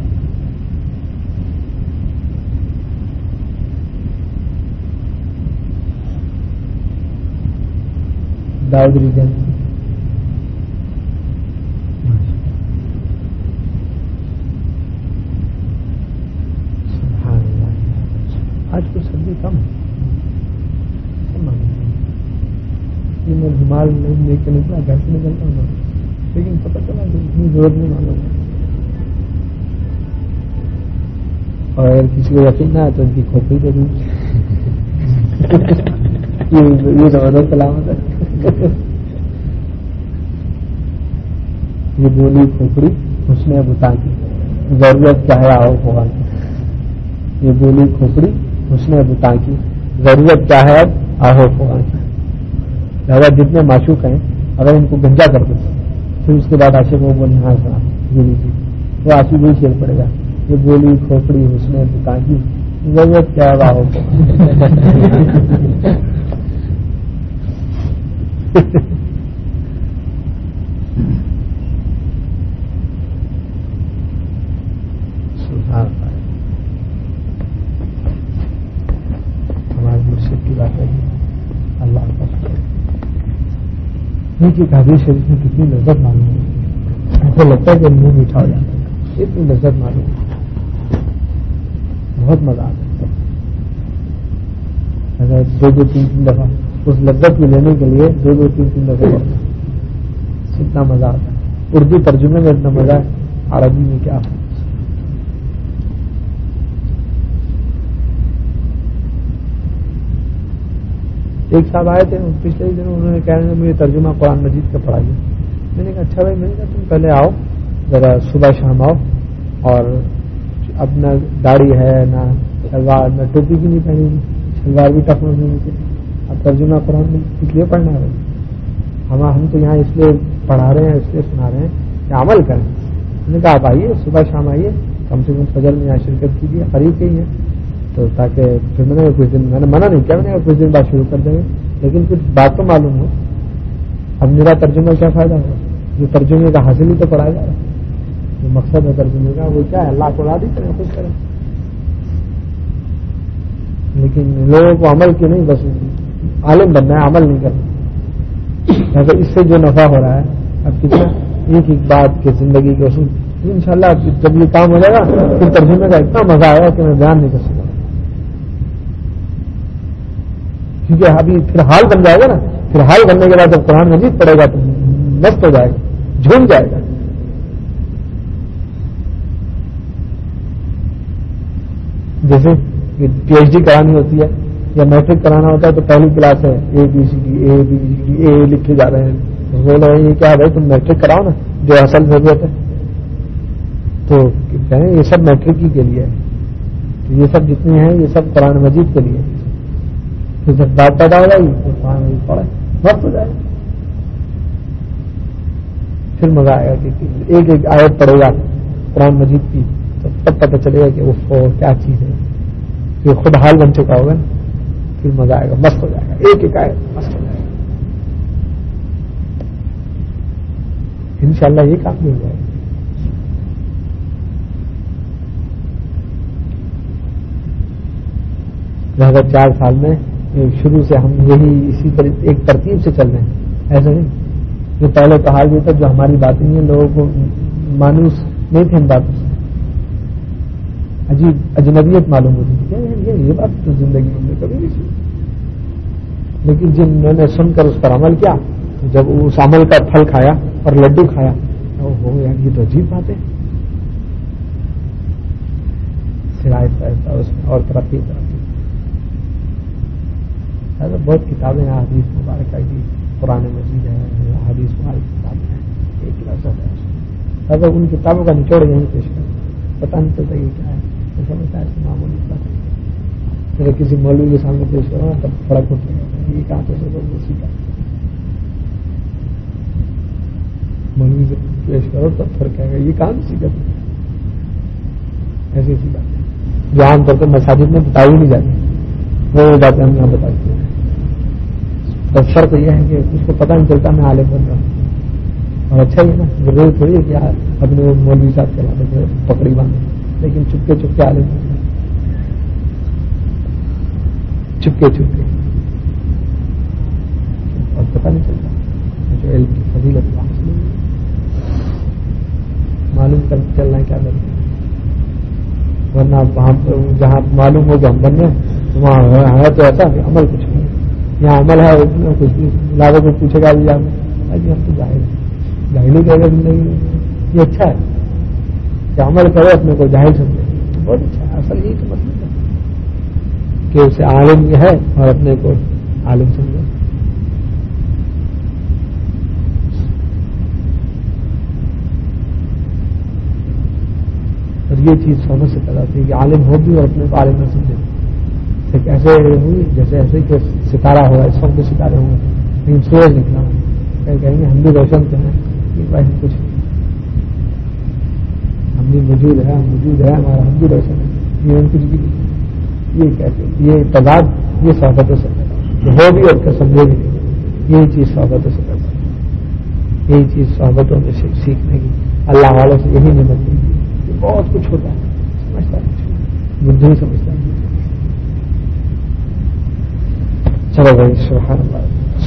داؤد ریجن آج کچھ سردی کم ہے. میں دماغ نہیں لے کے نکلا گھر سے نکلتا ہوں لیکن پتہ چلا کہ اتنی ضرورت نہیں معلوم. اور اگر کسی کو یقین نہ ہے تو ان کی کھوپڑی دے دوں. یہ زبردست علامت ہے. یہ بولی کھوپڑی حسن بتا کی ضرورت کیا ہے آؤ ہوگا. یہ بولی کھوپڑی حسن بتا کی ضرورت کیا ہے آہو ہوگا. لہٰذا جتنے معشوق ہیں اگر ان کو گنجا کر دیں پھر اس کے بعد عاشق وہ بولیں ہاں سنا بولی جی وہ عاشق وہی شیر پڑے گا. یہ بولی کھوپڑی حسن بتا کی ضرورت کیا ہے آہو. ہمارے مرشد کی بات ہے اللہ کا نیچے کا حدیث شریف میں کتنی لذت معلوم ہے. ایسا لگتا ہے کہ منہ میٹھا ہو جاتا ہے. اتنی لذت معلوم ہے, بہت مزہ آتا ہے. اگر دو دو تین تین دفعہ اس لذت کو لینے کے لیے دو دو تین تین دفعہ کرنا اتنا مزہ آتا ہے. اردو ترجمے میں اتنا مزہ ہے, عربی میں کیا. ایک صاحب آئے تھے پچھلے ہی دنوں, انہوں نے کہا کہ مجھے ترجمہ قرآن مجید کا پڑھائیے. میں نے کہا اچھا بھائی, میں نے کہا تم پہلے آؤ ذرا صبح شام آؤ, اور اپنا داڑھی ہے نہ شلوار نہ ٹوپی بھی نہیں پہنی, شلوار بھی ٹپ نہیں تھی, اب ترجمہ قرآن میں اس لیے پڑھنا ہے. ہم ہم تو یہاں اس لیے پڑھا رہے ہیں, اس لیے سنا رہے ہیں کہ عمل کریں. میں نے کہا آپ آئیے صبح شام آئیے, کم سے کم فجر میں یہاں شرکت کیجیے, قریب کے ہی ہے تو تاکہ پھر میں نے کچھ دن میں نے منع نہیں کیا, میں نے کچھ دن بعد شروع کر دیں گے, لیکن کچھ بات تو معلوم ہو. اب میرا ترجمہ کیا فائدہ ہوگا, جو ترجمے کا حاصل ہی تو پڑھایا جا رہا ہے. جو مقصد ہے ترجمے کا وہ کیا ہے, اللہ کو راضی کریں, خوش کریں. لیکن لوگوں کو عمل کی نہیں, بس عالم بننا ہے, عمل نہیں کرنا. اگر اس سے جو نفع ہو رہا ہے اب کتنا ایک ایک بات کے زندگی کے اصول, انشاءاللہ جب یہ کام ہو جائے گا پھر ترجمے کا اتنا مزہ آئے گا کہ میں بیان نہیں کر سکتا. کیونکہ ابھی پھر حال بن جائے گا نا, پھر حال بننے کے بعد جب قرآن مجید پڑے گا تو مست ہو جائے گا, جھوم جائے گا. جیسے پی ایچ ڈی کرانی ہوتی ہے یا میٹرک کرانا ہوتا ہے تو پہلی کلاس ہے A B C D A B C D A لکھے جا رہے ہیں. بول رہے ہیں یہ کیا بھائی تم میٹرک کراؤ نا, جو اصل ضرورت ہے. تو کہیں یہ سب میٹرک ہی کے لیے ہے, تو یہ سب جتنے ہیں یہ سب قرآن مجید کے لیے. تو جب بات پیدا ہو جائے گی تو قرآن مجید پڑھے, وقت ہو جائے گا, پھر مزہ آئے گا کہ ایک ایک آیت پڑھے گا قرآن مجید کی تو تب پتہ چلے گا کہ وہ کیا چیز ہے, پھر خود حال بن چکا ہوگا, پھر مزہ آئے گا, مست ہو جائے گا. ایک ایک آیت مست ہو جائے گا. انشاءاللہ یہ کام بھی ہو جائے گا. لہذا چار سال میں شروع سے ہم یہی اسی طرح ایک ترتیب سے چل رہے ہیں, ایسا نہیں. جو پہلے تو حال یہ تھا, جو ہماری باتیں ہیں لوگوں کو مانوس نہیں تھے ان باتوں سے, عجیب اجنبیت معلوم ہوتی تھی. یہ بات تو زندگی میں کبھی نہیں سنی, لیکن جنہوں نے سن کر اس پر عمل کیا, جب اس عمل کا پھل کھایا اور لڈو کھایا تو ہو یار یہ تو عجیب بات ہے. سرایت پیسہ اس میں اور ترقی ترقی. بہت کتابیں ہیں حدیث مبارکہ کی, قرآن مجید ہے, حدیث مبارک کتابیں ہیں, ایک لفظ ہے. اگر ان کتابوں کا نچوڑ یہیں پیش کر, پتہ نہیں چلتا یہ کیا ہے, ایسا ہوتا ہے ایسے معمولی بات ہے. پھر کسی مولوی کے سامنے پیش کرو تب فرق ہوتا ہے, یہ کہاں سے وہ سیکھا. مولوی سے پیش کرو تب فرق ہے, یہ کہاں سے سیکھا. ایسی ایسی بات ہے جو عام طور پر مساجد میں بتائی نہیں جاتی, وہ باتیں ہم یہاں بتاتے ہیں. بس فرق یہ ہے کہ اس کو پتہ نہیں چلتا میں عالم بن رہا ہوں. اور اچھا ہی نا, ضرور تھوڑی ہے کہ اپنے مولوی صاحب کے علاقے سے پکڑی باندھے, لیکن چپکے چپکے عالم بن رہا, چپکے چپکے, اور پتہ نہیں چلتا جو علم کی فضیلت حاصل ہوئی معلوم کر چلنا ہے کیا کرنا ہے. ورنہ وہاں جہاں معلوم ہو کہ ہم بننے وہاں ہے تو ایسا کہ عمل کچھ نہیں, یہاں عمل ہے کچھ نہیں. لاگو کو پوچھے گا جی ہم تو جاہل جاہلی کہے گا زندگی میں, یہ اچھا ہے کہ عمل کرے اپنے کو جاہل سمجھے, بہت اچھا ہے. اصل یہی تو مطلب ہے کہ اسے عالم ہے اور اپنے کو عالم سمجھے. اور یہ چیز سمجھ سے پیدا ہوتی ہے کہ عالم ہو بھی اور اپنے کو عالم نہ سمجھے. ایک ایسے ہوئی جیسے ایسے کہ ستارہ ہوا, اس وقت ستارے ہوئے, لیکن سورج نکلا, کہیں گے ہم بھی روشن تو ہیں, ہم کچھ ہم بھی موجود ہے, ہم موجود ہے ہمارا, ہم بھی روشن ہے, یہ ہم کچھ بھی نہیں. یہ کہتے ہیں یہ تضاد, یہ صحبتوں سے ہو بھی اور سمجھے بھی نہیں, یہی چیز صحبتوں سے کرتا ہے، یہی چیز صحبتوں میں سے سیکھنے کی، اللہ والوں سے یہی نعمت ہے. بہت کچھ ہوتا ہے، سمجھتا ہے بدھ ہی سمجھتا ہے. چلو بھائی سبحان اللہ.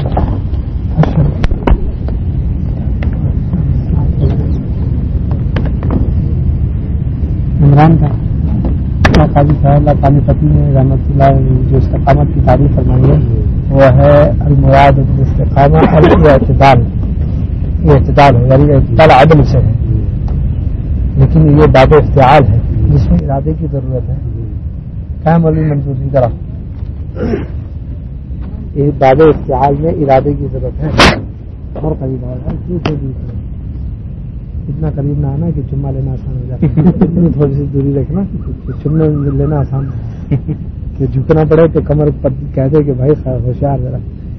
عمران کا قاضی صاحب پانی پتی نے رحمت اللہ جو استقامت کی تعریف فرمائی ہے وہ ہے المراد بالاستقامہ الاعتدال. یہ اعتدال ہے، یعنی اعتدال عدل سے ہے، لیکن یہ باب افتعال ہے جس میں ارادے کی ضرورت ہے. کیا مولوی منظور کی طرح یہ باب افتعال میں ارادے کی ضرورت ہے. اور قریب آ رہا ہے، اتنا قریب نہ آنا کہ چما لینا آسان ہو جائے. اتنی تھوڑی سی دوری رکھنا کہ چمنے لینا آسان ہے، کہ جھکنا پڑے تو کمر پر کہتے کہ بھائی ہوشیار ذرا.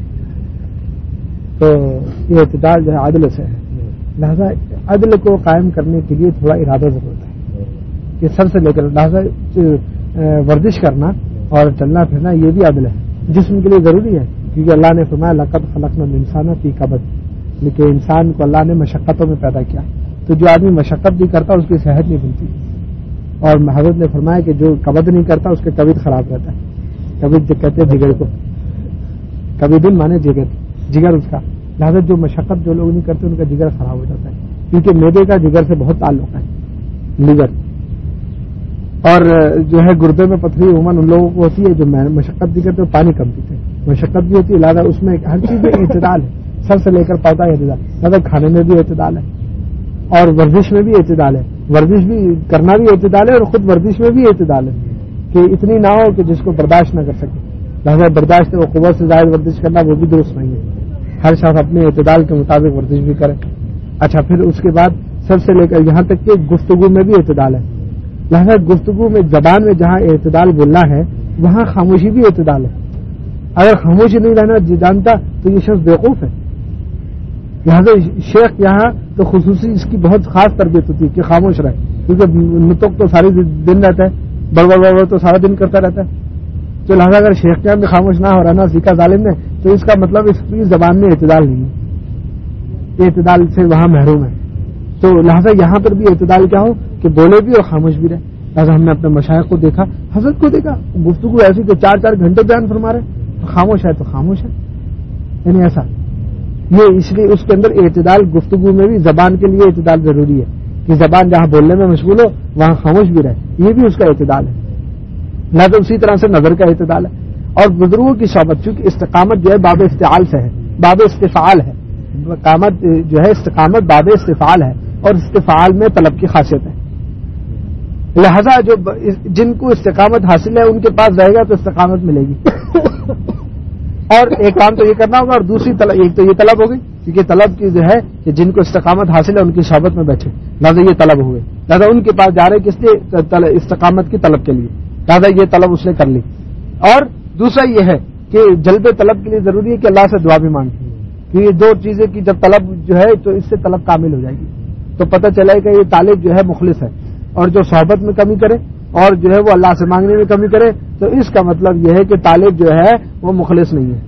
تو یہ اعتدال جو ہے عدل سے ہے، لہذا عدل کو قائم کرنے کے لیے تھوڑا ارادہ ضرورت ہے کہ سر سے لے کر. لہذا ورزش کرنا اور چلنا پھرنا یہ بھی عدل ہے، جسم کے لیے ضروری ہے، کیونکہ اللہ نے فرمایا لقد خلقنا الانسان فی کبد، لیکن انسان کو اللہ نے مشقتوں میں پیدا کیا. تو جو آدمی مشقت بھی کرتا اس کی صحت نہیں بنتی. اور حضرت نے فرمایا کہ جو کبد نہیں کرتا اس کا کبد خراب رہتا ہے. کبد کہتے ہیں جگر کو، کبھی دن مانے جگر، جگر اس کا. لہٰذا جو مشقت جو لوگ نہیں کرتے ان کا جگر خراب ہو جاتا ہے، کیونکہ میدے کا جگر سے بہت تعلق ہے، لیور. اور جو ہے گردے میں پتھری عموماً ان لوگوں کو ہوتی ہے جو مشقت بھی کرتے پانی کم پیتے، مشقت بھی ہوتی ہے. لہٰذا اس میں ہر چیز میں اعتدال ہے، سر سے لے کر پاؤں تک اعتدال. لہٰذا کھانے میں بھی اعتدال ہے اور ورزش میں بھی اعتدال ہے. ورزش بھی کرنا بھی اعتدال ہے اور خود ورزش میں بھی اعتدال ہے کہ اتنی نہ ہو کہ جس کو برداشت نہ کر سکے. لہٰذا برداشت و قوت سے زائد ورزش کرنا وہ بھی درست نہیں ہے. ہر شخص اپنے اعتدال کے مطابق ورزش بھی کرے. اچھا، پھر اس کے بعد سب سے لے کر یہاں تک کہ گفتگو میں بھی اعتدال ہے. لہٰذا گفتگو میں زبان میں جہاں اعتدال بولنا ہے وہاں خاموشی بھی اعتدال ہے. اگر خاموشی نہیں رہنا جانتا تو یہ شخص بیوقوف ہے. لہٰذا شیخ یہاں تو خصوصی اس کی بہت خاص تربیت ہوتی ہے کہ خاموش رہے، کیونکہ نطق تو ساری دن رہتا ہے، بڑبڑ بڑبڑ تو سارا دن کرتا رہتا ہے. تو لہٰذا اگر شیخ کے بھی خاموش نہ ہو رہنا سیکھا ظالم نے تو اس کا مطلب اس کی زبان میں اعتدال نہیں ہے، اعتدال سے وہاں محروم ہے. تو لہٰذا یہاں پر بھی اعتدال کیا ہو کہ بولے بھی اور خاموش بھی رہے. لہٰذا ہم نے اپنے مشائخ کو دیکھا، حضرت کو دیکھا، گفتگو ایسی کہ چار چار گھنٹے بیان فرما رہے، خاموش ہے تو خاموش ہے. یعنی ایسا یہ اس لیے اس کے اندر اعتدال گفتگو میں بھی زبان کے لیے اعتدال ضروری ہے کہ زبان جہاں بولنے میں مشغول ہو وہاں خاموش بھی رہے. یہ بھی اس کا اعتدال ہے. نہ تو اسی طرح سے نظر کا اعتدال ہے. اور بزرگوں کی صحبت، چونکہ استقامت جو ہے باب استفعال سے ہے، باب استفعال ہے. استقامت جو ہے استقامت باب استفعال ہے اور استفعال میں طلب کی خاصیت ہے. لہذا جو جن کو استقامت حاصل ہے ان کے پاس رہے گا تو استقامت ملے گی. اور ایک کام تو یہ کرنا ہوگا اور دوسری طلب، ایک تو یہ طلب ہوگی کیونکہ طلب کی جو ہے کہ جن کو استقامت حاصل ہے ان کی صحبت میں بیٹھے، لہٰذا یہ طلب ہوئے. لہٰذا ان کے پاس جا رہے کس لیے؟ استقامت کی طلب کے لیے. لہٰذا یہ طلب اس نے کر لی. اور دوسرا یہ ہے کہ جلب طلب کے لیے ضروری ہے کہ اللہ سے دعا بھی مانگی، کہ یہ دو چیزیں کی جب طلب جو ہے تو اس سے طلب کامل ہو جائے گی. تو پتہ چلے کہ یہ طالب جو ہے مخلص ہے. اور جو صحبت میں کمی کرے اور جو ہے وہ اللہ سے مانگنے میں کمی کرے تو اس کا مطلب یہ ہے کہ طالب جو ہے وہ مخلص نہیں ہے.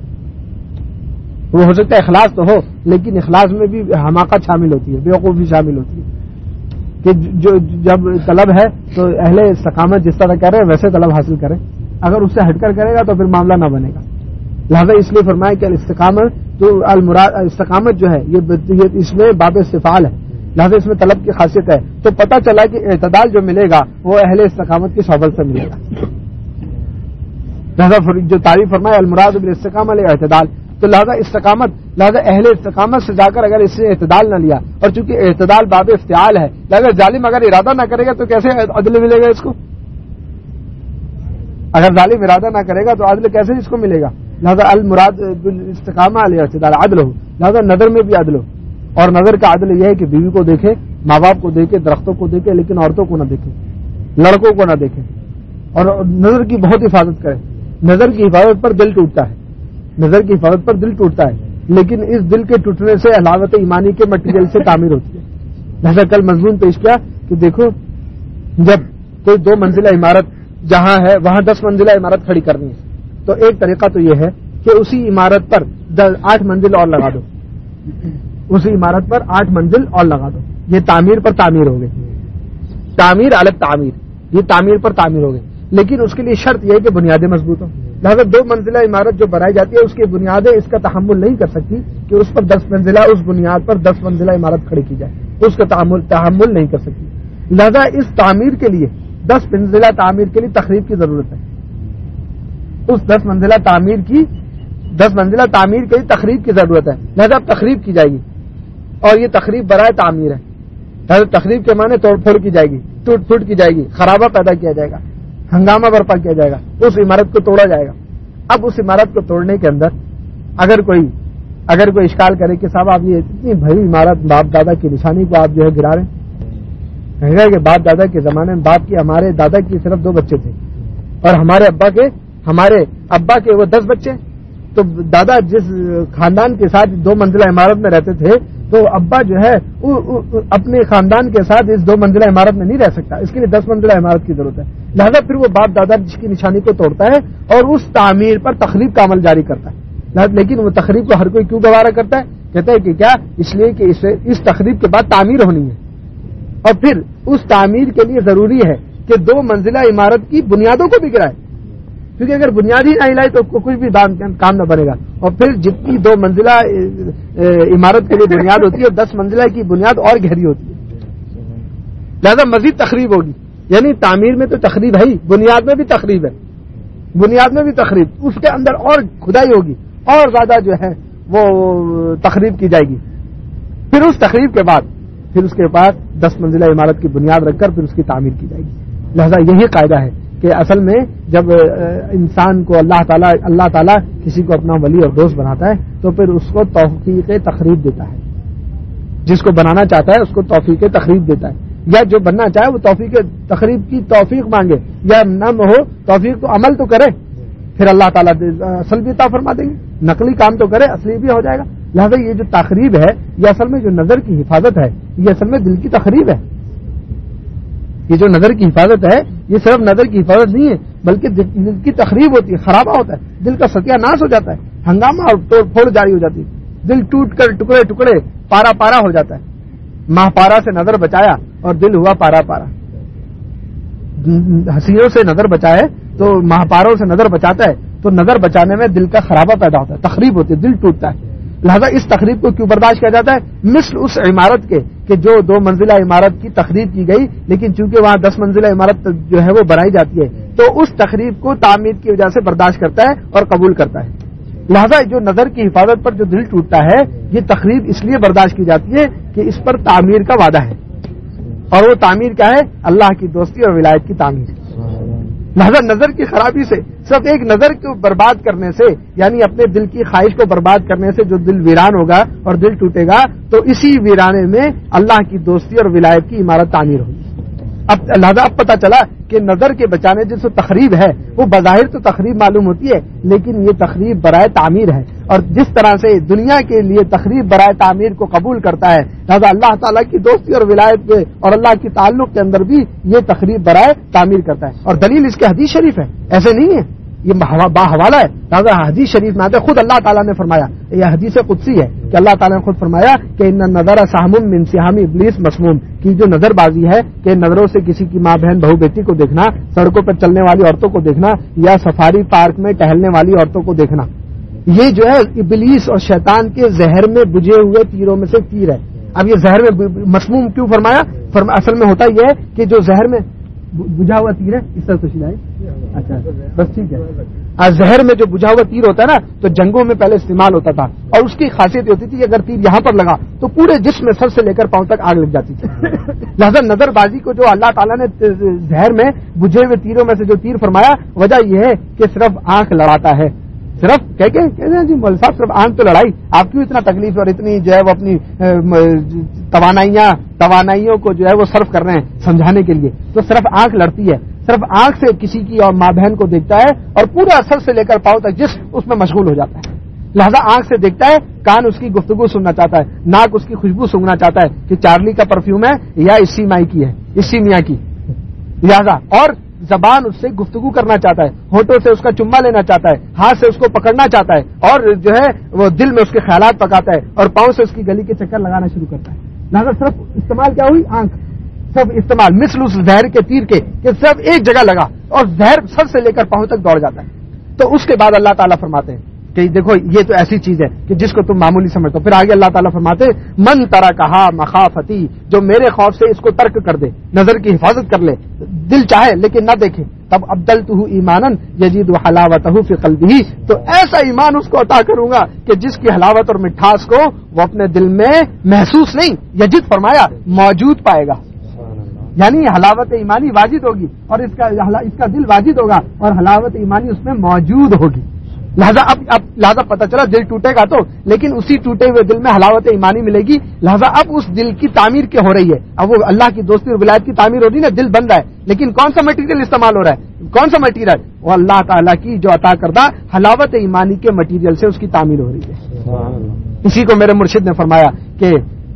وہ ہو سکتا ہے اخلاص تو ہو لیکن اخلاص میں بھی حماقت شامل ہوتی ہے، بیوقوفی شامل ہوتی ہے کہ جو جب طلب ہے تو اہل استقامت جس طرح کر رہے ہیں ویسے طلب حاصل کریں. اگر اس سے ہٹ کر کرے گا تو پھر معاملہ نہ بنے گا. لہذا اس لیے فرمایا کہ استقامت تو المراد استقامت جو ہے یہ اس میں باب استفعال ہے، لہذا اس میں طلب کی خاصیت ہے. تو پتہ چلا کہ اعتدال جو ملے گا وہ اہل استقامت کی صحبت سے ملے گا. لہذا جو تعریف فرمایا المراد بالاستقامہ الاعتدال، تو لہذا استقامت لہذا اہل استقامت سے جا کر اگر اس نے اعتدال نہ لیا، اور چونکہ اعتدال باب افتعال ہے لہذا ظالم اگر ارادہ نہ کرے گا تو کیسے عدل ملے گا اس کو؟ اگر ظالم ارادہ نہ کرے گا تو عدل کیسے اس کو ملے گا؟ لہذا المراد بالاستقامہ الاعتدال عدل ہو. لہذا نظر میں بھی عدل ہو. اور نظر کا عدل یہ ہے کہ بیوی کو دیکھے، ماں باپ کو دیکھے، درختوں کو دیکھے، لیکن عورتوں کو نہ دیکھے، لڑکوں کو نہ دیکھے. اور نظر کی بہت حفاظت کرے. نظر کی حفاظت پر دل ٹوٹتا ہے، نظر کی حفاظت پر دل ٹوٹتا ہے، لیکن اس دل کے ٹوٹنے سے علاوت ایمانی کے مٹیریل سے تعمیر ہوتی ہے. لہذا کل مضمون پیش کیا کہ دیکھو جب کوئی دو منزلہ عمارت جہاں ہے وہاں دس منزلہ عمارت کھڑی کرنی ہے تو ایک طریقہ تو یہ ہے کہ اسی عمارت پر آٹھ منزل اور لگا دو، اسی عمارت پر آٹھ منزل اور لگا دو. یہ تعمیر پر تعمیر ہو گئی، تعمیر الگ تعمیر، یہ تعمیر پر تعمیر ہو گئی. لیکن اس کے لیے شرط یہ ہے کہ بنیادیں مضبوط ہوں. لہٰذا دو منزلہ عمارت جو بنائی جاتی ہے اس کی بنیادیں اس کا تحمل نہیں کر سکتی کہ اس پر دس منزلہ اس بنیاد پر دس منزلہ عمارت کھڑی کی جائے، اس کا تحمل تحمل نہیں کر سکتی. لہذا اس تعمیر کے لیے دس منزلہ تعمیر کے لیے تخریب کی ضرورت ہے. اس دس منزلہ تعمیر کی دس منزلہ تعمیر کے لیے تخریب کی ضرورت ہے. لہذا اب تخریب کی جائے گی، اور یہ تخریب برائے تعمیر ہے. لہذا تخریب کے معنی توڑ پھوڑ کی جائے گی، ٹوٹ پھوٹ کی جائے گی، خرابہ پیدا کیا جائے گا، ہنگامہ برپا کیا جائے گا، اس عمارت کو توڑا جائے گا. اب اس عمارت کو توڑنے کے اندر اگر کوئی اگر کوئی اشکال کرے کہ صاحب آپ یہ اتنی بڑی عمارت باپ دادا کی نشانی کو آپ جو ہے گرا رہے ہیں، کہے گا کہ باپ دادا کے زمانے میں باپ کی ہمارے دادا کی صرف دو بچے تھے اور ہمارے ابا کے ہمارے ابا کے وہ دس بچے. تو دادا جس خاندان کے ساتھ دو منزلہ عمارت میں رہتے تھے تو ابا جو ہے اپنے خاندان کے ساتھ اس دو منزلہ عمارت میں نہیں رہ سکتا، اس کے لیے دس منزلہ عمارت کی ضرورت ہے. لہذا پھر وہ باپ دادا جس کی نشانی کو توڑتا ہے اور اس تعمیر پر تخریب کا عمل جاری کرتا ہے. لیکن وہ تخریب کو ہر کوئی کیوں گوارا کرتا ہے؟ کہتا ہے کہ کیا اس لیے کہ اس تخریب کے بعد تعمیر ہونی ہے، اور پھر اس تعمیر کے لیے ضروری ہے کہ دو منزلہ عمارت کی بنیادوں کو بھی گرائے، کیونکہ اگر بنیاد ہی نہ ہلائی تو کچھ بھی کام نہ بنے گا. اور پھر جتنی دو منزلہ عمارت کے لیے بنیاد ہوتی ہے دس منزلہ کی بنیاد اور گہری ہوتی ہے، لہذا مزید تخریب ہوگی. یعنی تعمیر میں تو تخریب ہے ہی، بنیاد میں بھی تخریب ہے، بنیاد میں بھی تخریب، اس کے اندر اور کھدائی ہوگی اور زیادہ جو ہے وہ تخریب کی جائے گی. پھر اس تخریب کے بعد پھر اس کے بعد دس منزلہ عمارت کی بنیاد رکھ کر پھر اس کی تعمیر کی جائے گی. لہذا یہی قاعدہ ہے کہ اصل میں جب انسان کو اللہ تعالیٰ اللہ تعالیٰ کسی کو اپنا ولی اور دوست بناتا ہے تو پھر اس کو توفیق تخریب دیتا ہے. جس کو بنانا چاہتا ہے اس کو توفیق تخریب دیتا ہے، یا جو بننا چاہے وہ توفیق تخریب کی توفیق مانگے یا نہ ہو توفیق تو عمل تو کرے، پھر اللہ تعالیٰ اصل بھی عطا فرما دیں گے. نقلی کام تو کرے اصلی بھی ہو جائے گا. لہذا یہ جو تخریب ہے یہ اصل میں جو نظر کی حفاظت ہے یہ اصل میں دل کی تخریب ہے. یہ جو نظر کی حفاظت ہے یہ صرف نظر کی حفاظت نہیں ہے بلکہ دل کی تخریب ہوتی ہے، خرابہ ہوتا ہے، دل کا ستیہ ناش ہو جاتا ہے، ہنگامہ اور توڑ پھوڑ جاری ہو جاتی ہے، دل ٹوٹ کر ٹکڑے ٹکڑے پارا پارا ہو جاتا ہے. ماہ پارا سے نظر بچایا اور دل ہوا پارا پارا. حسینوں سے نظر بچائے تو ماہ پاروں سے نظر بچاتا ہے تو نظر بچانے میں دل کا خرابہ پیدا ہوتا ہے، تخریب ہوتی ہے، دل ٹوٹتا ہے. لہذا اس تخریب کو کیوں برداشت کیا جاتا ہے؟ مثل اس عمارت کے کہ جو دو منزلہ عمارت کی تخریب کی گئی لیکن چونکہ وہاں دس منزلہ عمارت جو ہے وہ بنائی جاتی ہے تو اس تخریب کو تعمیر کی وجہ سے برداشت کرتا ہے اور قبول کرتا ہے. لہذا جو نظر کی حفاظت پر جو دل ٹوٹتا ہے یہ تخریب اس لیے برداشت کی جاتی ہے کہ اس پر تعمیر کا وعدہ ہے، اور وہ تعمیر کیا ہے؟ اللہ کی دوستی اور ولایت کی تعمیر. لہذا نظر کی خرابی سے صرف ایک نظر کو برباد کرنے سے یعنی اپنے دل کی خواہش کو برباد کرنے سے جو دل ویران ہوگا اور دل ٹوٹے گا تو اسی ویرانے میں اللہ کی دوستی اور ولایت کی عمارت تعمیر ہوگی. اب لہذا اب پتہ چلا کہ نظر کے بچانے جس کو تخریب ہے وہ بظاہر تو تخریب معلوم ہوتی ہے لیکن یہ تخریب برائے تعمیر ہے، اور جس طرح سے دنیا کے لیے تخریب برائے تعمیر کو قبول کرتا ہے لہذا اللہ تعالیٰ کی دوستی اور ولایت کے اور اللہ کی تعلق کے اندر بھی یہ تخریب برائے تعمیر کرتا ہے. اور دلیل اس کے حدیث شریف ہے، ایسے نہیں ہے، یہ باحوالہ ہے. لہٰذا حدیث شریف میں آتا ہے، خود اللہ تعالیٰ نے فرمایا، یہ حدیث قدسی ہے کہ اللہ تعالیٰ نے خود فرمایا کہ ان نظر سہم من سہام ابلیس مسموم، کی جو نظر بازی ہے کہ نظروں سے کسی کی ماں بہن بہو بیٹی کو دیکھنا، سڑکوں پر چلنے والی عورتوں کو دیکھنا یا سفاری پارک میں ٹہلنے والی عورتوں کو دیکھنا، یہ جو ہے ابلیس اور شیطان کے زہر میں بجھے ہوئے تیروں میں سے تیر ہے. اب یہ زہر میں مسموم کیوں فرمایا؟ فرما اصل میں ہوتا یہ ہے کہ جو زہر میں بجھا ہوا تیر ہے اس طرح تو شلائے اچھا بس ٹھیک ہے. زہر میں جو بجھا ہوا تیر ہوتا ہے نا تو جنگوں میں پہلے استعمال ہوتا تھا اور اس کی خاصیت ہوتی تھی اگر تیر یہاں پر لگا تو پورے جسم میں سر سے لے کر پاؤں تک آگ لگ جاتی تھی. لہذا نظر بازی کو جو اللہ تعالیٰ نے زہر میں بجھے ہوئے تیروں میں سے جو تیر فرمایا وجہ یہ ہے کہ صرف آنکھ لڑاتا ہے، صرف کہ کہتے ہیں جی مول صاحب صرف آنکھ تو لڑائی، آپ کیوں اتنا تکلیف اور اتنی جو ہے وہ اپنی توانائیاں توانائیوں کو جو ہے وہ صرف کر رہے ہیں سمجھانے کے لیے؟ تو صرف آنکھ لڑتی ہے، صرف آنکھ سے کسی کی اور ماں بہن کو دیکھتا ہے اور پورا سر سے لے کر پاؤں تک جس اس میں مشغول ہو جاتا ہے. لہذا آنکھ سے دیکھتا ہے، کان اس کی گفتگو سننا چاہتا ہے، ناک اس کی خوشبو سونگنا چاہتا ہے کہ چارلی کا پرفیوم ہے یا اسی مائی کی ہے، اسی میاں کی. لہذا اور زبان اس سے گفتگو کرنا چاہتا ہے، ہونٹوں سے اس کا چما لینا چاہتا ہے، ہاتھ سے اس کو پکڑنا چاہتا ہے، اور جو ہے وہ دل میں اس کے خیالات پکاتا ہے، اور پاؤں سے اس کی گلی کے چکر لگانا شروع کرتا ہے. لہٰذا صرف استعمال کیا ہوئی؟ آنکھ. سب استعمال مثل اس زہر کے تیر کے کہ سب ایک جگہ لگا اور زہر سر سے لے کر پاؤں تک دوڑ جاتا ہے. تو اس کے بعد اللہ تعالیٰ فرماتے ہیں کہ دیکھو یہ تو ایسی چیز ہے کہ جس کو تم معمولی سمجھتے ہو. پھر آگے اللہ تعالیٰ فرماتے ہیں من ترا کہا مخافتی، جو میرے خوف سے اس کو ترک کر دے، نظر کی حفاظت کر لے، دل چاہے لیکن نہ دیکھے، تب ابدلتہ ایمانا یزید حلاوتہ فی قلبہ، تو ایسا ایمان اس کو عطا کروں گا کہ جس کی حلاوت اور مٹھاس کو وہ اپنے دل میں محسوس نہیں، یجد فرمایا موجود پائے گا. یعنی حلاوت ایمانی واجد ہوگی اور اس کا اس کا دل واجد ہوگا اور حلاوت ایمانی اس میں موجود ہوگی. لہذا اب اب لہذا پتہ چلا دل ٹوٹے گا تو، لیکن اسی ٹوٹے ہوئے دل میں حلاوت ایمانی ملے گی. لہذا اب اس دل کی تعمیر کیا ہو رہی ہے؟ اب وہ اللہ کی دوستی اور ولایت کی تعمیر ہو رہی ہے نا، دل بن رہا ہے، لیکن کون سا مٹیریل استعمال ہو رہا ہے؟ کون سا مٹیریل؟ وہ اللہ تعالیٰ کی جو عطا کردہ حلاوت ایمانی کے مٹیریل سے اس کی تعمیر ہو رہی ہے. اسی کو میرے مرشد نے فرمایا کہ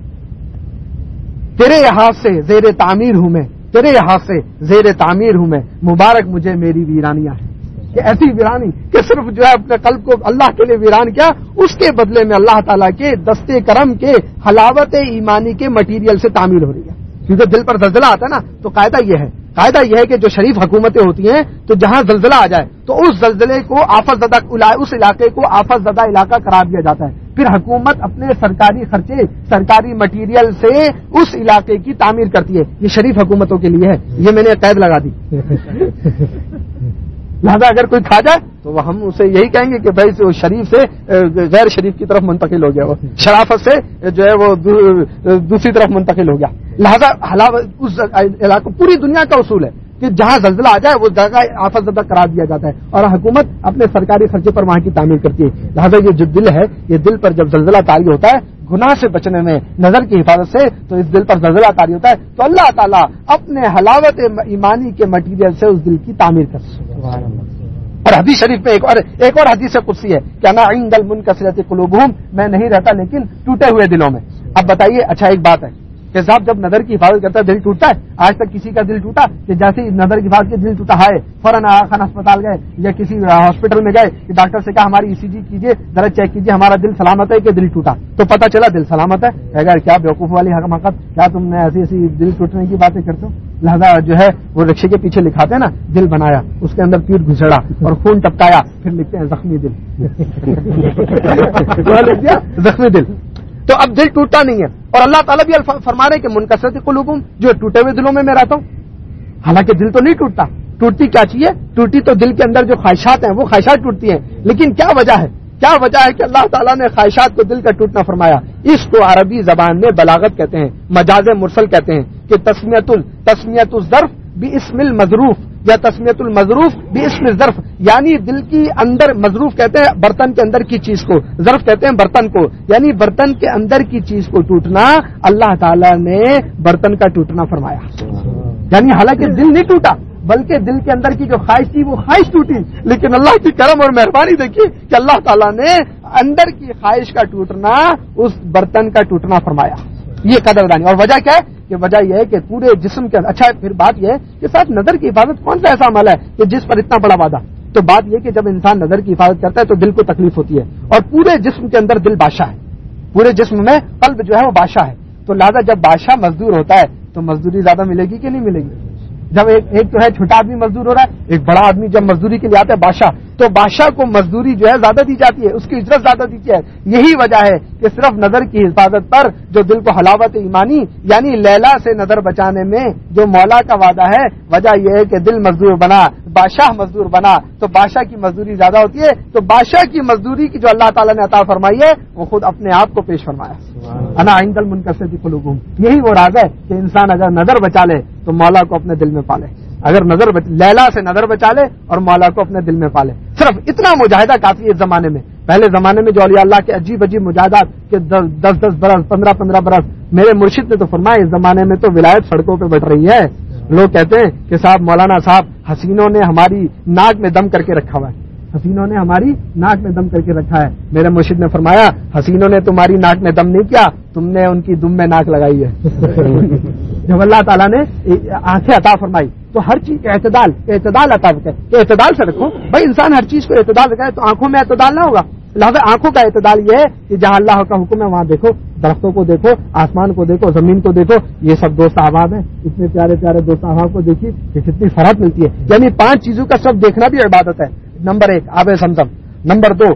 تیرے ہاتھ سے زیر تعمیر ہوں میں، تیرے ہاتھ سے زیر تعمیر ہوں میں، مبارک مجھے میری ویرانیاں ہیں. کہ ایسی ویرانی کہ صرف جو ہے اپنے قلب کو اللہ کے لیے ویران کیا، اس کے بدلے میں اللہ تعالیٰ کے دستے کرم کے حلاوت ایمانی کے مٹیریل سے تعمیر ہو رہی ہے. کیونکہ دل پر زلزلہ آتا ہے نا، تو قاعدہ یہ ہے قاعدہ یہ ہے کہ جو شریف حکومتیں ہوتی ہیں تو جہاں زلزلہ آ جائے تو اس زلزلے کو آفت زدہ اس علاقے کو آفت زدہ علاقہ قرار دیا جاتا ہے. پھر حکومت اپنے سرکاری خرچے سرکاری مٹیریل سے اس علاقے کی تعمیر کرتی ہے. یہ شریف حکومتوں کے لیے ہے، یہ میں نے قید لگا دی. لہذا اگر کوئی کھا جائے تو وہ ہم اسے یہی کہیں گے کہ بھائی شریف سے غیر شریف کی طرف منتقل ہو گیا، وہ شرافت سے جو ہے وہ دوسری طرف منتقل ہو گیا. لہذا حلاوت اس علاقے پوری دنیا کا اصول ہے کہ جہاں زلزلہ آ جائے وہ جگہ آفت زدہ قرار دیا جاتا ہے اور حکومت اپنے سرکاری خرچے پر وہاں کی تعمیر کرتی ہے. لہذا یہ جو دل ہے، یہ دل پر جب زلزلہ طاری ہوتا ہے گناہ سے بچنے میں، نظر کی حفاظت سے، تو اس دل پر زلزلہ طاری ہوتا ہے تو اللہ تعالیٰ اپنے حلاوت ایمانی کے مٹیریل سے اس دل کی تعمیر کرتا ہے. اور حدیث شریف میں ایک اور ایک اور حدیث قدسی ہے کہ انا عند المنکسرۃ قلوبہم، میں نہیں رہتا لیکن ٹوٹے ہوئے دلوں میں. اب بتائیے، اچھا ایک بات ہے کہ صاحب جب نظر کی حفاظت کرتا ہے دل ٹوٹتا ہے. آج تک کسی کا دل ٹوٹا کہ جیسے نظر کی حفاظت کے دل ٹوٹا ہے فوراً خان اسپتال گئے یا کسی ہاسپٹل میں گئے کہ ڈاکٹر سے کہا ہماری ای سی جی کیجیے، ذرا چیک کیجیے ہمارا دل سلامت ہے کہ دل ٹوٹا، تو پتہ چلا دل سلامت ہے. اگر کیا بیوقوف والی حماقت، کیا تم نے ایسی ایسی دل ٹوٹنے کی باتیں کرتے ہو؟ لہذا جو ہے وہ رکشے کے پیچھے لکھاتے ہیں نا، دل بنایا، اس کے اندر تیر گھسڑا اور خون ٹپکایا، پھر لکھتے ہیں زخمی دل. لکھ دیا زخمی دل. تو اب دل ٹوٹتا نہیں ہے اور اللہ تعالیٰ بھی فرما رہے کہ منکسرۃ قلوبہم، جو ٹوٹے ہوئے دلوں میں میں رہتا ہوں. حالانکہ دل تو نہیں ٹوٹتا، ٹوٹتی کیا چیز ہے؟ ٹوٹی تو دل کے اندر جو خواہشات ہیں وہ خواہشات ٹوٹتی ہیں. لیکن کیا وجہ ہے؟ کیا وجہ ہے کہ اللہ تعالیٰ نے خواہشات کو دل کا ٹوٹنا فرمایا؟ اس کو عربی زبان میں بلاغت کہتے ہیں، مجاز مرسل کہتے ہیں کہ تسمیت ال تسمیت الظرف باسم المظروف یا تسمیت المظروف باسم الظرف، یعنی دل کی اندر، مظروف کہتے ہیں برتن کے اندر کی چیز کو، ظرف کہتے ہیں برتن کو، یعنی برتن کے اندر کی چیز کو ٹوٹنا اللہ تعالیٰ نے برتن کا ٹوٹنا فرمایا. یعنی حالانکہ دل نہیں ٹوٹا بلکہ دل کے اندر کی جو خواہش تھی وہ خواہش ٹوٹی، لیکن اللہ کی کرم اور مہربانی دیکھیے کہ اللہ تعالیٰ نے اندر کی خواہش کا ٹوٹنا اس برتن کا ٹوٹنا فرمایا. یہ قدردانی. اور وجہ کیا ہے؟ کہ وجہ یہ ہے کہ پورے جسم کے اندر، اچھا پھر بات یہ ہے کہ صاحب نظر کی حفاظت کون سا ایسا عمل ہے کہ جس پر اتنا بڑا وعدہ؟ تو بات یہ کہ جب انسان نظر کی حفاظت کرتا ہے تو دل کو تکلیف ہوتی ہے اور پورے جسم کے اندر دل بادشاہ ہے، پورے جسم میں قلب جو ہے وہ بادشاہ ہے. تو لہذا جب بادشاہ مزدور ہوتا ہے تو مزدوری زیادہ ملے گی کہ نہیں ملے گی؟ جب ایک ایک تو ہے چھوٹا آدمی مزدور ہو رہا ہے، ایک بڑا آدمی جب مزدوری کے لیے آتا ہے بادشاہ، تو بادشاہ کو مزدوری جو ہے زیادہ دی جاتی ہے، اس کی اجرت زیادہ دی جاتی ہے. یہی وجہ ہے کہ صرف نظر کی حفاظت پر جو دل کو حلاوت ایمانی یعنی لیلا سے نظر بچانے میں جو مولا کا وعدہ ہے، وجہ یہ ہے کہ دل مزدور بنا، بادشاہ مزدور بنا تو بادشاہ کی مزدوری زیادہ ہوتی ہے. تو بادشاہ کی مزدوری کی جو اللہ تعالیٰ نے عطا فرمائی ہے وہ خود اپنے آپ کو پیش فرمایا. انا عند المنکسرۃ قلوبہم. یہی وہ راز ہے کہ انسان اگر نظر بچا لے تو مولا کو اپنے دل میں پالے، اگر نظر بچ... لیلا سے نظر بچا لے اور مولا کو اپنے دل میں پالے. صرف اتنا مجاہدہ کافی ہے اس زمانے میں. پہلے زمانے میں جو اولیاء اللہ کے عجیب عجیب مجاہدات کہ دس دس برس پندرہ پندرہ برس، میرے مرشد نے تو فرمایا اس زمانے میں تو ولایت سڑکوں پہ بٹ رہی ہے. لوگ کہتے ہیں کہ صاحب مولانا صاحب حسینوں نے ہماری ناک میں دم کر کے رکھا ہوا ہے، حسینوں نے ہماری ناک میں دم کر کے رکھا ہے. میرے مرشد نے فرمایا حسینوں نے تمہاری ناک میں دم نہیں کیا، تم نے ان کی دم میں ناک لگائی ہے. جب اللہ تعالیٰ نے آنکھیں عطا فرمائی تو ہر چیز اعتدال اعتدال عطا کرتا ہے کہ اعتدال سے رکھو بھائی. انسان ہر چیز کو اعتدال رکھے تو آنکھوں میں اعتدال نہ ہوگا. لہٰذا آنکھوں کا اعتدال یہ ہے کہ جہاں اللہ کا حکم ہے وہاں دیکھو, درختوں کو دیکھو, آسمان کو دیکھو, زمین کو دیکھو. یہ سب دوست احباب ہیں. اتنے پیارے پیارے دوست احباب کو دیکھیے کہ کتنی فرحت ملتی ہے. یعنی پانچ چیزوں کا سب دیکھنا بھی عبادت ہے. نمبر ایک آب زمزم, نمبر دو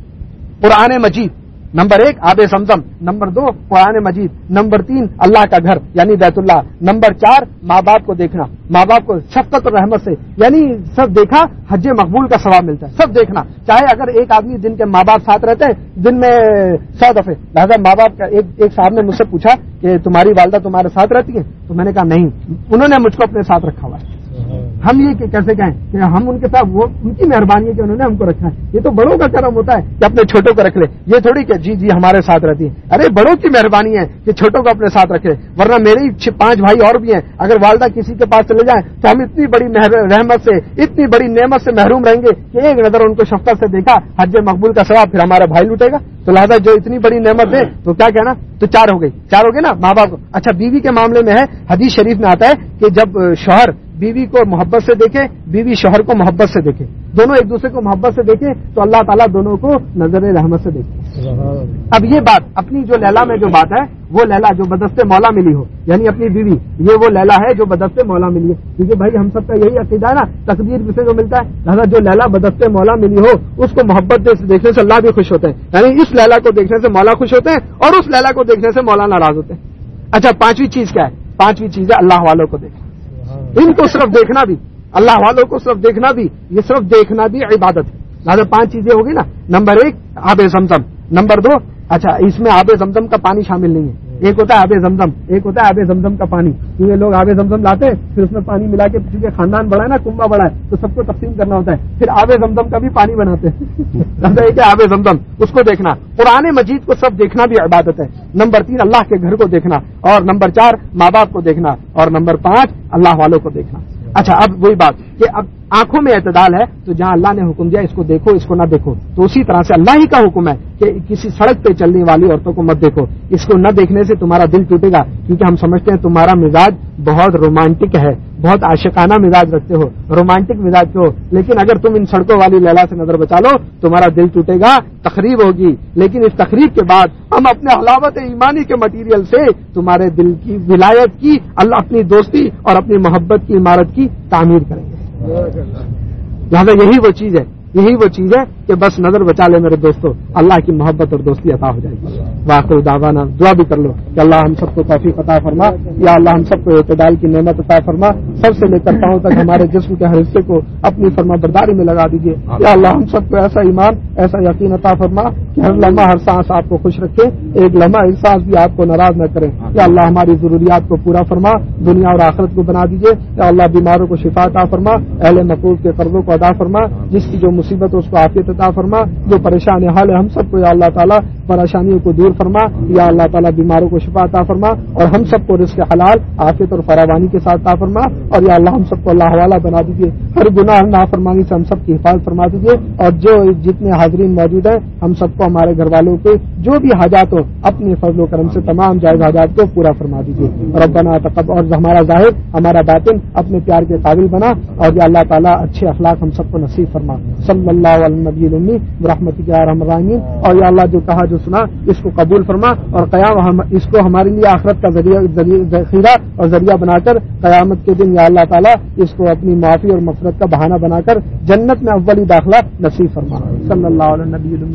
قرآن مجید, نمبر ایک آب زمزم, نمبر دو قرآن مجید, نمبر تین اللہ کا گھر یعنی بیت اللہ, نمبر چار ماں باپ کو دیکھنا, ماں باپ کو شفقت اور رحمت سے, یعنی سب دیکھا حج مقبول کا ثواب ملتا ہے. سب دیکھنا, چاہے اگر ایک آدمی جن کے ماں باپ ساتھ رہتے ہیں دن میں سو دفعے. لہٰذا ماں باپ کا ایک ایک صاحب نے مجھ سے پوچھا کہ تمہاری والدہ تمہارے ساتھ رہتی ہے, تو میں نے کہا نہیں, انہوں نے مجھ کو اپنے ساتھ رکھا ہوا ہے. ہم یہ کہ کیسے کہیں کہ ہم ان کے ساتھ, وہ ان کی مہربانی ہے کہ انہوں نے ہم کو رکھا ہے. یہ تو بڑوں کا کرم ہوتا ہے کہ اپنے چھوٹوں کو رکھ لے. یہ تھوڑی کہ جی جی ہمارے ساتھ رہتی ہے. ارے بڑوں کی مہربانی ہے کہ چھوٹوں کو اپنے ساتھ رکھے, ورنہ میرے ہی پانچ بھائی اور بھی ہیں. اگر والدہ کسی کے پاس چلے جائیں تو ہم اتنی بڑی رحمت سے, اتنی بڑی نعمت سے محروم رہیں گے کہ ایک نظر ان کو شفقت سے دیکھا, حج مقبول کا ثواب پھر ہمارا بھائی لوٹے گا. تو لہٰذا جو اتنی بڑی نعمت ہے تو کیا کہنا, تو چار ہو گئی, چار ہو گئے نا ماں باپ کو. اچھا بیوی کے معاملے میں ہے, حدیث شریف میں آتا ہے کہ جب شوہر بیوی کو محبت سے دیکھے, بیوی شوہر کو محبت سے دیکھے, دونوں ایک دوسرے کو محبت سے دیکھے تو اللہ تعالیٰ دونوں کو نظر رحمت سے دیکھے. اب یہ بات اپنی جو لیلا میں جو بات ہے, وہ لیلا جو بدست مولا ملی ہو, یعنی اپنی بیوی, یہ وہ لیلا ہے جو بدست مولا ملی ہے. کیونکہ بھائی ہم سب کا یہی عقیدہ ہے نا, تقدیر سے جو ملتا ہے. لہٰذا جو لیلا بدست مولا ملی ہو اس کو محبت دیکھنے سے اللہ بھی خوش ہوتے ہیں. یعنی اس لیلا کو دیکھنے سے مولا خوش ہوتے ہیں اور اس لیلا کو دیکھنے سے مولا ناراض ہوتے ہیں. اچھا پانچویں چیز کیا ہے؟ پانچویں چیز ہے اللہ والوں کو دیکھنا. ان کو صرف دیکھنا بھی, اللہ والوں کو صرف دیکھنا بھی, یہ صرف دیکھنا بھی عبادت ہے. لہٰذا پانچ چیزیں ہوگی نا. نمبر ایک آب زمزم, نمبر دو, اچھا اس میں آب زمزم کا پانی شامل نہیں ہے. ایک ہوتا ہے آب زمزم, ایک ہوتا ہے آب زمزم کا پانی. کیونکہ لوگ آب زمزم لاتے ہیں, پھر اس میں پانی ملا کے, کیونکہ خاندان بڑا ہے نا, کنبا بڑا ہے, تو سب کو تقسیم کرنا ہوتا ہے, پھر آب زمزم کا بھی پانی بناتے ہیں. لہٰذا ایک ہے آب زمزم, اس کو دیکھنا. قرآن مجید کو سب دیکھنا بھی عبادت ہے. نمبر تین اللہ کے گھر کو دیکھنا, اور نمبر چار ماں باپ کو دیکھنا, اور نمبر پانچ اللہ والوں کو دیکھنا. اچھا اب وہی بات کہ اب آنکھوں میں اعتدال ہے, تو جہاں اللہ نے حکم دیا اس کو دیکھو, اس کو نہ دیکھو, تو اسی طرح سے اللہ ہی کا حکم ہے کہ کسی سڑک پہ چلنے والی عورتوں کو مت دیکھو. اس کو نہ دیکھنے سے تمہارا دل ٹوٹے گا, کیونکہ ہم سمجھتے ہیں تمہارا مزاج بہت رومانٹک ہے, بہت عاشقانہ مزاج رکھتے ہو, رومانٹک مزاج ہو, لیکن اگر تم ان سڑکوں والی لیلا سے نظر بچا لو تمہارا دل ٹوٹے گا, تقریب ہوگی. لیکن اس تقریب کے بعد ہم اپنے حلاوت ایمانی کے مٹیریل سے تمہارے دل کی ولایت کی, اللہ اپنی دوستی اور اپنی محبت کی عمارت کی تعمیر کریں گے. لہٰذا یہی وہ چیز ہے, یہی وہ چیز ہے کہ بس نظر بچا لے میرے دوستو, اللہ کی محبت اور دوستی عطا ہو جائے گی. واقع دعوانا, دعا بھی کر لو کہ اللہ ہم سب کو توفیق عطا فرما, یا اللہ ہم سب کو اعتدال کی نعمت عطا فرما, سب سے لے کر پاؤں تک ہمارے جسم کے ہر حصے کو اپنی فرما برداری میں لگا دیجیے. یا اللہ ہم سب کو ایسا ایمان, ایسا یقین عطا فرما کہ ہر لمحہ ہر سانس آپ کو خوش رکھے, ایک لمحہ ایک سانس بھی آپ کو ناراض نہ کرے. یا اللہ ہماری ضروریات کو پورا فرما, دنیا اور آخرت کو بنا دیجیے. یا اللہ بیماروں کو شفا عطا فرما, اہل مقروض کے قرضوں کو ادا فرما, جس کی جو مصیبت اس کو عافیت عطا فرما, جو پریشان حال ہے ہم سب کو یا اللہ تعالیٰ پریشانیوں کو دور فرما. یا اللہ تعالیٰ بیماروں کو شفا عطا فرما, اور ہم سب کو رزق حلال عافیت اور فراوانی کے ساتھ عطا فرما. اور یا اللہ ہم سب کو اللہ والا بنا دیجیے, ہر گناہ نافرمانی سے ہم سب کی حفاظت فرما دیجیے. اور جو جتنے حاضرین موجود ہیں ہم سب کو, ہمارے گھر والوں کے جو بھی حاجات ہو اپنے فضل و کرم سے تمام جائز حاجات کو پورا فرما دیجیے. ربنا تقبل, اور ہمارا ظاہر ہمارا باطن اپنے پیار کے قابل بنا, اور یا اللہ تعالیٰ اچھے اخلاق ہم سب کو نصیب فرما. صلی اللہ علیہ نبی الامی برحمتک یا ارحم الراحمین. اور یا اللہ جو کہا جو سنا اس کو قبول فرما, اور قیام اس کو ہمارے لیے آخرت کا ذریعہ ذخیرہ اور ذریعہ بنا کر قیامت کے دن یا اللہ تعالیٰ اس کو اپنی معافی اور مغفرت کا بہانہ بنا کر جنت میں اولی داخلہ نصیب فرما. صلی اللہ علیہ نبی الامی.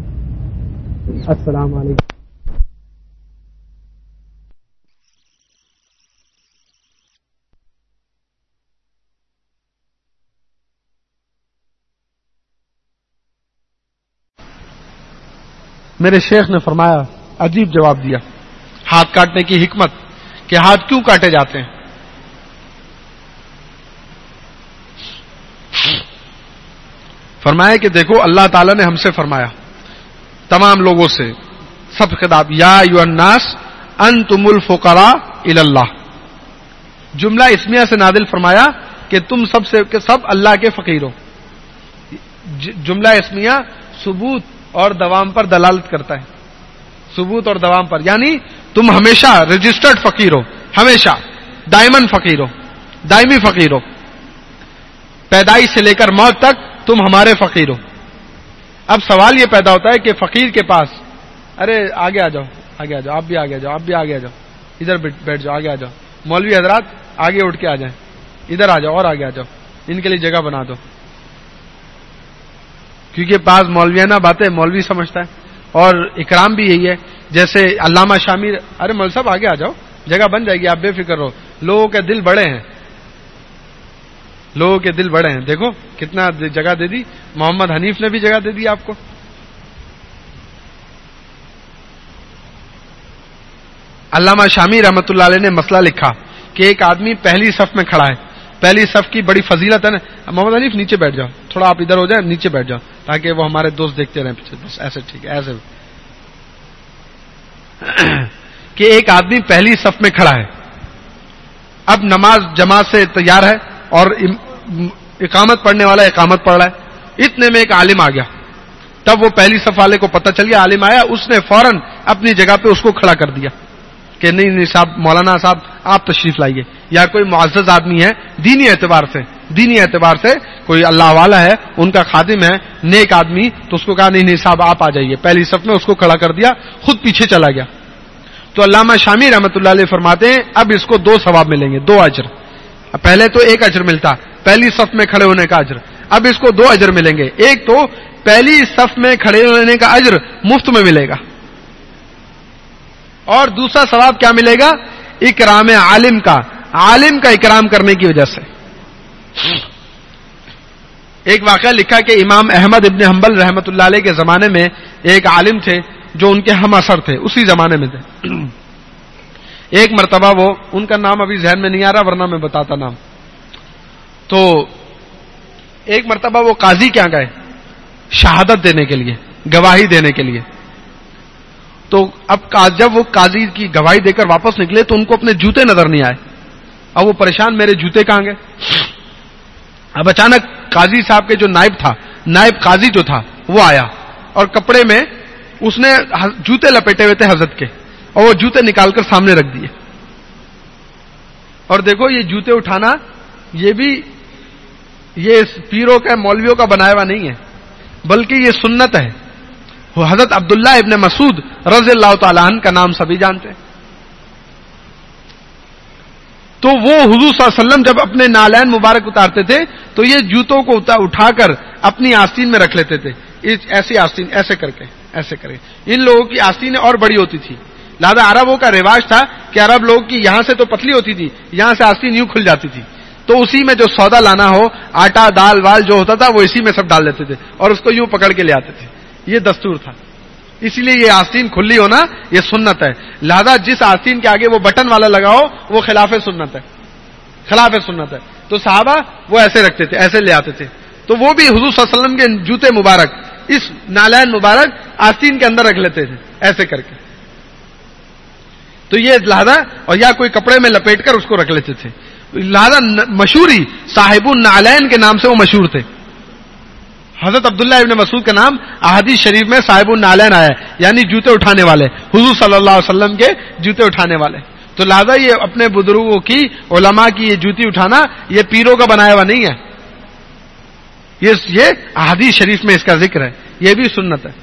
السلام علیکم. میرے شیخ نے فرمایا, عجیب جواب دیا, ہاتھ کاٹنے کی حکمت, کہ ہاتھ کیوں کاٹے جاتے ہیں. فرمایا کہ دیکھو اللہ تعالیٰ نے ہم سے فرمایا, تمام لوگوں سے سب خطاب, یا ایھا الناس انتم الفقراء الی اللہ. جملہ اسمیہ سے نازل فرمایا کہ تم سب سے کہ سب اللہ کے فقیر ہو. جملہ اسمیہ ثبوت اور دوام پر دلالت کرتا ہے, ثبوت اور دوام پر, یعنی تم ہمیشہ رجسٹرڈ فقیر ہو, ہمیشہ دائمن فقیر ہو. دائمی فقیر ہو، پیدائش سے لے کر موت تک تم ہمارے فقیر ہو. اب سوال یہ پیدا ہوتا ہے کہ فقیر کے پاس ارے آگے آ جاؤ آگے آ جاؤ آپ بھی آگے آ جاؤ آپ بھی آگے آ جاؤ ادھر بیٹھ جاؤ آگے آ جاؤ، مولوی حضرات آگے اٹھ کے آ جائیں، ادھر آ جاؤ اور آگے آ جاؤ، ان کے لیے جگہ بنا دو. کیونکہ بعض مولویانہ باتیں مولوی سمجھتا ہے، اور اکرام بھی یہی ہے. جیسے علامہ شامی، ارے مول صاحب آگے آ جاؤ جگہ بن جائے گی آپ بے فکر رہو. لوگوں کے دل بڑے ہیں، لوگوں کے دل بڑے ہیں. دیکھو کتنا جگہ دے دی، محمد حنیف نے بھی جگہ دے دی آپ کو. علامہ شامی رحمۃ اللہ علیہ نے مسئلہ لکھا کہ ایک آدمی پہلی صف میں کھڑا ہے، پہلی صف کی بڑی فضیلت ہے نا. محمد حنیف نیچے بیٹھ جاؤ، تھوڑا آپ ادھر ہو جائیں، نیچے بیٹھ جاؤ تاکہ وہ ہمارے دوست دیکھتے رہیں پیچھے. بس ایسے ٹھیک ہے. ایسے کہ ایک آدمی پہلی صف میں کھڑا ہے، اب نماز جماعت سے تیار ہے اور اقامت پڑھنے والا اقامت پڑھ رہا ہے. اتنے میں ایک عالم آ گیا. تب وہ پہلی صف والے کو پتہ چل گیا عالم آیا، اس نے فوراً اپنی جگہ پہ اس کو کھڑا کر دیا کہ نہیں نہیں صاحب، مولانا صاحب آپ تشریف لائیے. یا کوئی معزز آدمی ہے دینی اعتبار سے دینی اعتبار سے کوئی اللہ والا ہے، ان کا خادم ہے، نیک آدمی، تو اس کو کہا نہیں نہیں صاحب آپ آ جائیے. پہلی صف میں اس کو کھڑا کر دیا، خود پیچھے چلا گیا. تو علامہ شامی رحمۃ اللہ علیہ فرماتے ہیں اب اس کو دو ثواب ملیں گے، دو اجر. پہلے تو ایک اجر ملتا پہلی صف میں کھڑے ہونے کا اجر، اب اس کو دو اجر ملیں گے. ایک تو پہلی صف میں کھڑے ہونے کا اجر مفت میں ملے گا، اور دوسرا ثواب کیا ملے گا؟ اکرام عالم کا، عالم کا اکرام کرنے کی وجہ سے. ایک واقعہ لکھا کہ امام احمد ابن حنبل رحمۃ اللہ علیہ کے زمانے میں ایک عالم تھے جو ان کے ہم اثر تھے، اسی زمانے میں تھے. ایک مرتبہ وہ، ان کا نام ابھی ذہن میں نہیں آ رہا ورنہ میں بتاتا نام. تو ایک مرتبہ وہ قاضی کیا گئے شہادت دینے کے لیے، گواہی دینے کے لیے. تو اب جب وہ قاضی کی گواہی دے کر واپس نکلے تو ان کو اپنے جوتے نظر نہیں آئے. اب وہ پریشان، میرے جوتے کہاں گئے؟ اب اچانک قاضی صاحب کے جو نائب تھا، نائب قاضی جو تھا وہ آیا اور کپڑے میں اس نے جوتے لپیٹے ہوئے تھے حضرت کے، اور وہ جوتے نکال کر سامنے رکھ دیے. اور دیکھو یہ جوتے اٹھانا یہ بھی یہ پیروں کا مولویوں کا بنایا ہوا نہیں ہے، بلکہ یہ سنت ہے. وہ حضرت عبداللہ ابن مسعود رضی اللہ تعالیٰ عنہ کا نام سبھی جانتے ہیں. تو وہ حضور صلی اللہ علیہ وسلم جب اپنے نالین مبارک اتارتے تھے تو یہ جوتوں کو اٹھا کر اپنی آستین میں رکھ لیتے تھے، ایسی آستین ایسے کر کے ایسے کرے. ان لوگوں کی آستینیں اور بڑی ہوتی تھی، لہذا عربوں کا رواج تھا کہ عرب لوگ کی یہاں سے تو پتلی ہوتی تھی، یہاں سے آستین یوں کھل جاتی تھی. تو اسی میں جو سودا لانا ہو، آٹا دال وال جو ہوتا تھا وہ اسی میں سب ڈال دیتے تھے اور اس کو یوں پکڑ کے لے آتے تھے. یہ دستور تھا. اسی لیے یہ آستین کھلی ہونا یہ سنت ہے. لہذا جس آستین کے آگے وہ بٹن والا لگاؤ وہ خلاف سنت ہے، خلاف سنت ہے. تو صحابہ وہ ایسے رکھتے تھے، ایسے لے آتے تھے. تو وہ بھی حضور صلی اللہ علیہ وسلم کے جوتے مبارک اس نالین مبارک آستین کے اندر رکھ لیتے تھے ایسے کر کے. تو یہ لہذا، اور یا کوئی کپڑے میں لپیٹ کر اس کو رکھ لیتے تھے. لہذا مشہوری صاحب النعلین کے نام سے وہ مشہور تھے. حضرت عبداللہ ابن مسعود کا نام احادیث شریف میں صاحب النعلین آیا ہے، یعنی جوتے اٹھانے والے، حضور صلی اللہ علیہ وسلم کے جوتے اٹھانے والے. تو لہذا یہ اپنے بزرگوں کی، علماء کی یہ جوتی اٹھانا یہ پیروں کا بنایا ہوا نہیں ہے، یہ احادیث شریف میں اس کا ذکر ہے، یہ بھی سنت ہے.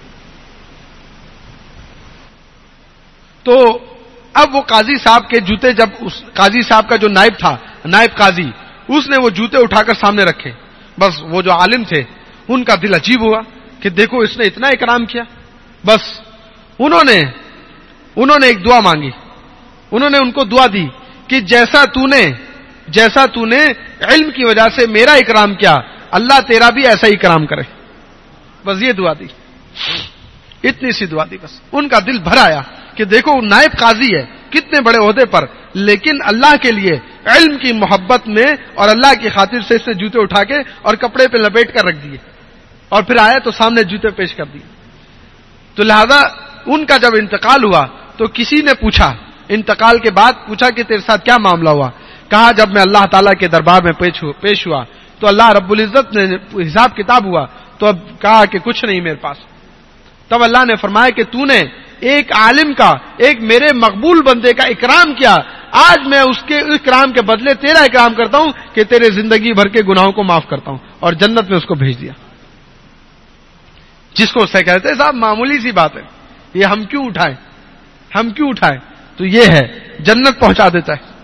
تو اب وہ قاضی صاحب کے جوتے، جب اس قاضی صاحب کا جو نائب تھا، نائب قاضی، اس نے وہ جوتے اٹھا کر سامنے رکھے. بس وہ جو عالم تھے ان کا دل عجیب ہوا کہ دیکھو اس نے اتنا اکرام کیا. بس انہوں نے انہوں نے ایک دعا مانگی. انہوں نے ان کو دعا دی کہ جیسا تو نے جیسا تو نے علم کی وجہ سے میرا اکرام کیا، اللہ تیرا بھی ایسا ہی اکرام کرے. بس یہ دعا دی، اتنی سی دعا دی. بس ان کا دل بھر آیا کہ دیکھو نائب قاضی ہے، کتنے بڑے عہدے پر، لیکن اللہ کے لیے علم کی محبت میں اور اللہ کی خاطر سے اس سے جوتے اٹھا کے اور کپڑے پہ لپیٹ کر رکھ دیے، اور پھر آیا تو سامنے جوتے پیش کر دیے. تو لہذا ان کا جب انتقال ہوا تو کسی نے پوچھا، انتقال کے بعد پوچھا کہ تیرے ساتھ کیا معاملہ ہوا؟ کہا جب میں اللہ تعالیٰ کے دربار میں پیش ہوا تو اللہ رب العزت نے حساب کتاب ہوا تو اب کہا کہ کچھ نہیں میرے پاس. تب اللہ نے فرمایا کہ تو نے ایک عالم کا، ایک میرے مقبول بندے کا اکرام کیا، آج میں اس کے اکرام کے بدلے تیرا اکرام کرتا ہوں کہ تیرے زندگی بھر کے گناہوں کو معاف کرتا ہوں، اور جنت میں اس کو بھیج دیا. جس کو اسے کہتے ہیں صاحب معمولی سی بات ہے، یہ ہم کیوں اٹھائیں ہم کیوں اٹھائیں تو یہ ہے جنت پہنچا دیتا ہے.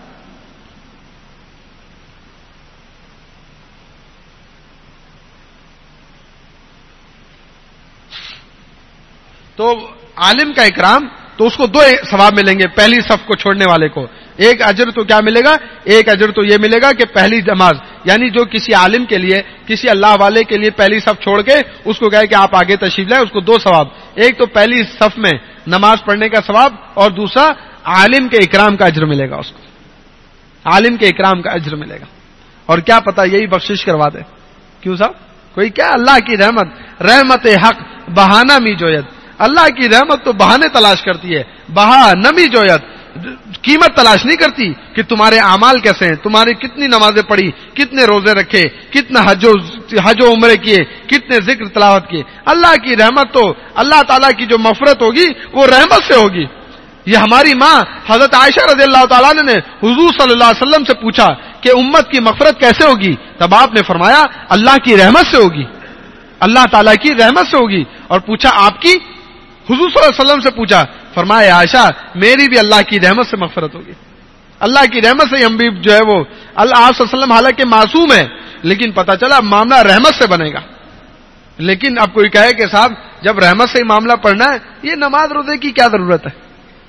تو عالم کا اکرام تو اس کو دو ثواب ملیں گے. پہلی صف کو چھوڑنے والے کو ایک اجر تو کیا ملے گا؟ ایک اجر تو یہ ملے گا کہ پہلی نماز، یعنی جو کسی عالم کے لیے کسی اللہ والے کے لیے پہلی صف چھوڑ کے اس کو کہے کہ آپ آگے تشریف لائیں، اس کو دو ثواب، ایک تو پہلی صف میں نماز پڑھنے کا ثواب، اور دوسرا عالم کے اکرام کا اجر ملے گا. اس کو عالم کے اکرام کا اجر ملے گا. اور کیا پتا یہی بخشش کروا دے. کیوں صاحب؟ کوئی کیا اللہ کی رحمت، رحمت حق بہانہ می جوید. اللہ کی رحمت تو بہانے تلاش کرتی ہے، بہا نمی جوید، قیمت تلاش نہیں کرتی کہ تمہارے اعمال کیسے ہیں، تمہاری کتنی نمازیں پڑھی، کتنے روزے رکھے، کتنا حج و حج و عمرے کیے، کتنے ذکر تلاوت کیے. اللہ کی رحمت تو اللہ تعالیٰ کی جو مغفرت ہوگی وہ رحمت سے ہوگی. یہ ہماری ماں حضرت عائشہ رضی اللہ تعالیٰ نے حضور صلی اللہ علیہ وسلم سے پوچھا کہ امت کی مغفرت کیسے ہوگی؟ تب آپ نے فرمایا اللہ کی رحمت سے ہوگی، اللہ تعالیٰ کی رحمت سے ہوگی. اور پوچھا آپ کی؟ حضور صلی اللہ علیہ وسلم سے پوچھا، فرمایا عائشہ میری بھی اللہ کی رحمت سے مغفرت ہوگی. اللہ کی رحمت سے ہم بھی جو ہے وہ اللہ آپ صلی اللہ علیہ وسلم حالانکہ معصوم ہے، لیکن پتہ چلا معاملہ رحمت سے بنے گا. لیکن اب کوئی کہے کہ صاحب جب رحمت سے معاملہ پڑھنا ہے، یہ نماز روزے کی کیا ضرورت ہے؟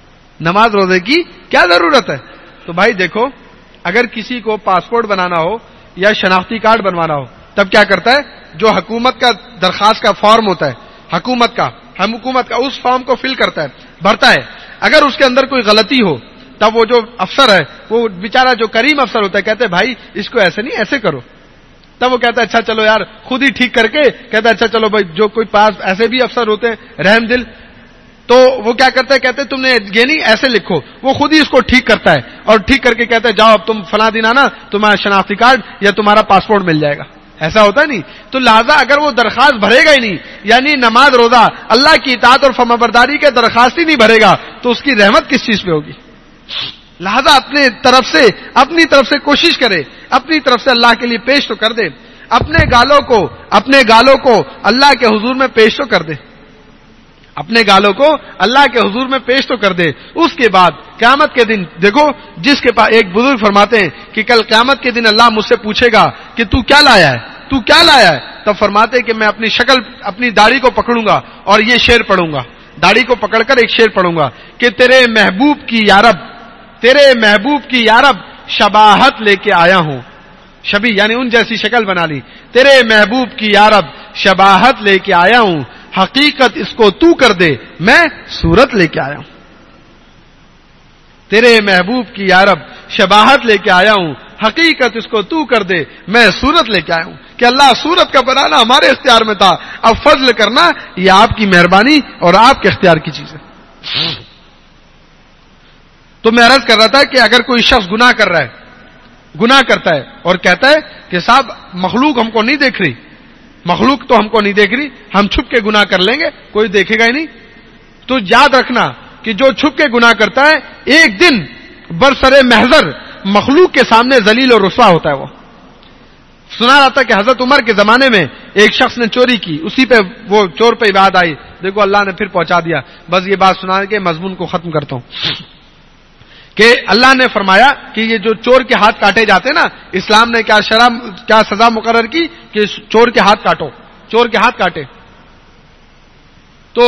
نماز روزے کی کیا ضرورت ہے؟ تو بھائی دیکھو، اگر کسی کو پاسپورٹ بنانا ہو یا شناختی کارڈ بنوانا ہو تب کیا کرتا ہے؟ جو حکومت کا درخواست کا فارم ہوتا ہے، حکومت کا ہم حکومت کا اس فارم کو فل کرتا ہے، بھرتا ہے. اگر اس کے اندر کوئی غلطی ہو تب وہ جو افسر ہے، وہ بیچارہ جو کریم افسر ہوتا ہے، کہتے ہیں بھائی اس کو ایسے نہیں ایسے کرو. تب وہ کہتا ہے اچھا چلو یار، خود ہی ٹھیک کر کے کہتا ہے اچھا چلو بھائی. جو کوئی پاس ایسے بھی افسر ہوتے ہیں رحم دل، تو وہ کیا کرتا ہے، کہتے ہیں تم نے یہ نہیں ایسے لکھو، وہ خود ہی اس کو ٹھیک کرتا ہے اور ٹھیک کر کے کہتا ہے جاؤ اب تم فلاں دن آنا، تمہارا شناختی کارڈ یا تمہارا پاسپورٹ مل جائے گا. ایسا ہوتا ہے نہیں. تو لہذا اگر وہ درخواست بھرے گا ہی نہیں، یعنی نماز روزہ اللہ کی اطاعت اور فرمانبرداری کے درخواست ہی نہیں بھرے گا، تو اس کی رحمت کس چیز پہ ہوگی؟ لہذا اپنے طرف سے اپنی طرف سے کوشش کرے، اپنی طرف سے اللہ کے لیے پیش تو کر دے، اپنے گالوں کو اپنے گالوں کو اللہ کے حضور میں پیش تو کر دے، اپنے گالوں کو اللہ کے حضور میں پیش تو کر دے. اس کے بعد قیامت کے دن دیکھو، جس کے پاس ایک بزرگ فرماتے ہیں کہ کل قیامت کے دن اللہ مجھ سے پوچھے گا کہ تو کیا لایا ہے، تو کیا لایا ہے؟ تب فرماتے ہیں کہ میں اپنی شکل اپنی داڑھی کو پکڑوں گا اور یہ شعر پڑھوں گا، داڑھی کو پکڑ کر ایک شعر پڑھوں گا کہ تیرے محبوب کی یارب، تیرے محبوب کی یارب شباہت لے کے آیا ہوں. شبی یعنی ان جیسی شکل بنا لی. تیرے محبوب کی یارب شباہت لے کے آیا ہوں، حقیقت اس کو تو کر دے میں صورت لے کے آیا ہوں. تیرے محبوب کی یارب شباہت لے کے آیا ہوں، حقیقت اس کو تو کر دے میں صورت لے کے آیا ہوں. کہ اللہ صورت کا بنانا ہمارے اختیار میں تھا، اب فضل کرنا یہ آپ کی مہربانی اور آپ کے اختیار کی چیز ہے. تو میں عرض کر رہا تھا کہ اگر کوئی شخص گناہ کر رہا ہے، گناہ کرتا ہے اور کہتا ہے کہ صاحب مخلوق ہم کو نہیں دیکھ رہی، مخلوق تو ہم کو نہیں دیکھ رہی، ہم چھپ کے گناہ کر لیں گے، کوئی دیکھے گا ہی نہیں. تو یاد رکھنا کہ جو چھپ کے گناہ کرتا ہے ایک دن برسر محضر مخلوق کے سامنے ذلیل اور رسوا ہوتا ہے. وہ سنا رہا تھا کہ حضرت عمر کے زمانے میں ایک شخص نے چوری کی، اسی پہ وہ چور پہ یاد آئی، دیکھو اللہ نے پھر پہنچا دیا. بس یہ بات سنا کے مضمون کو ختم کرتا ہوں کہ اللہ نے فرمایا کہ یہ جو چور کے ہاتھ کاٹے جاتے ہیں نا، اسلام نے کیا شرع کیا سزا مقرر کی کہ چور کے ہاتھ کاٹو، چور کے ہاتھ کاٹے. تو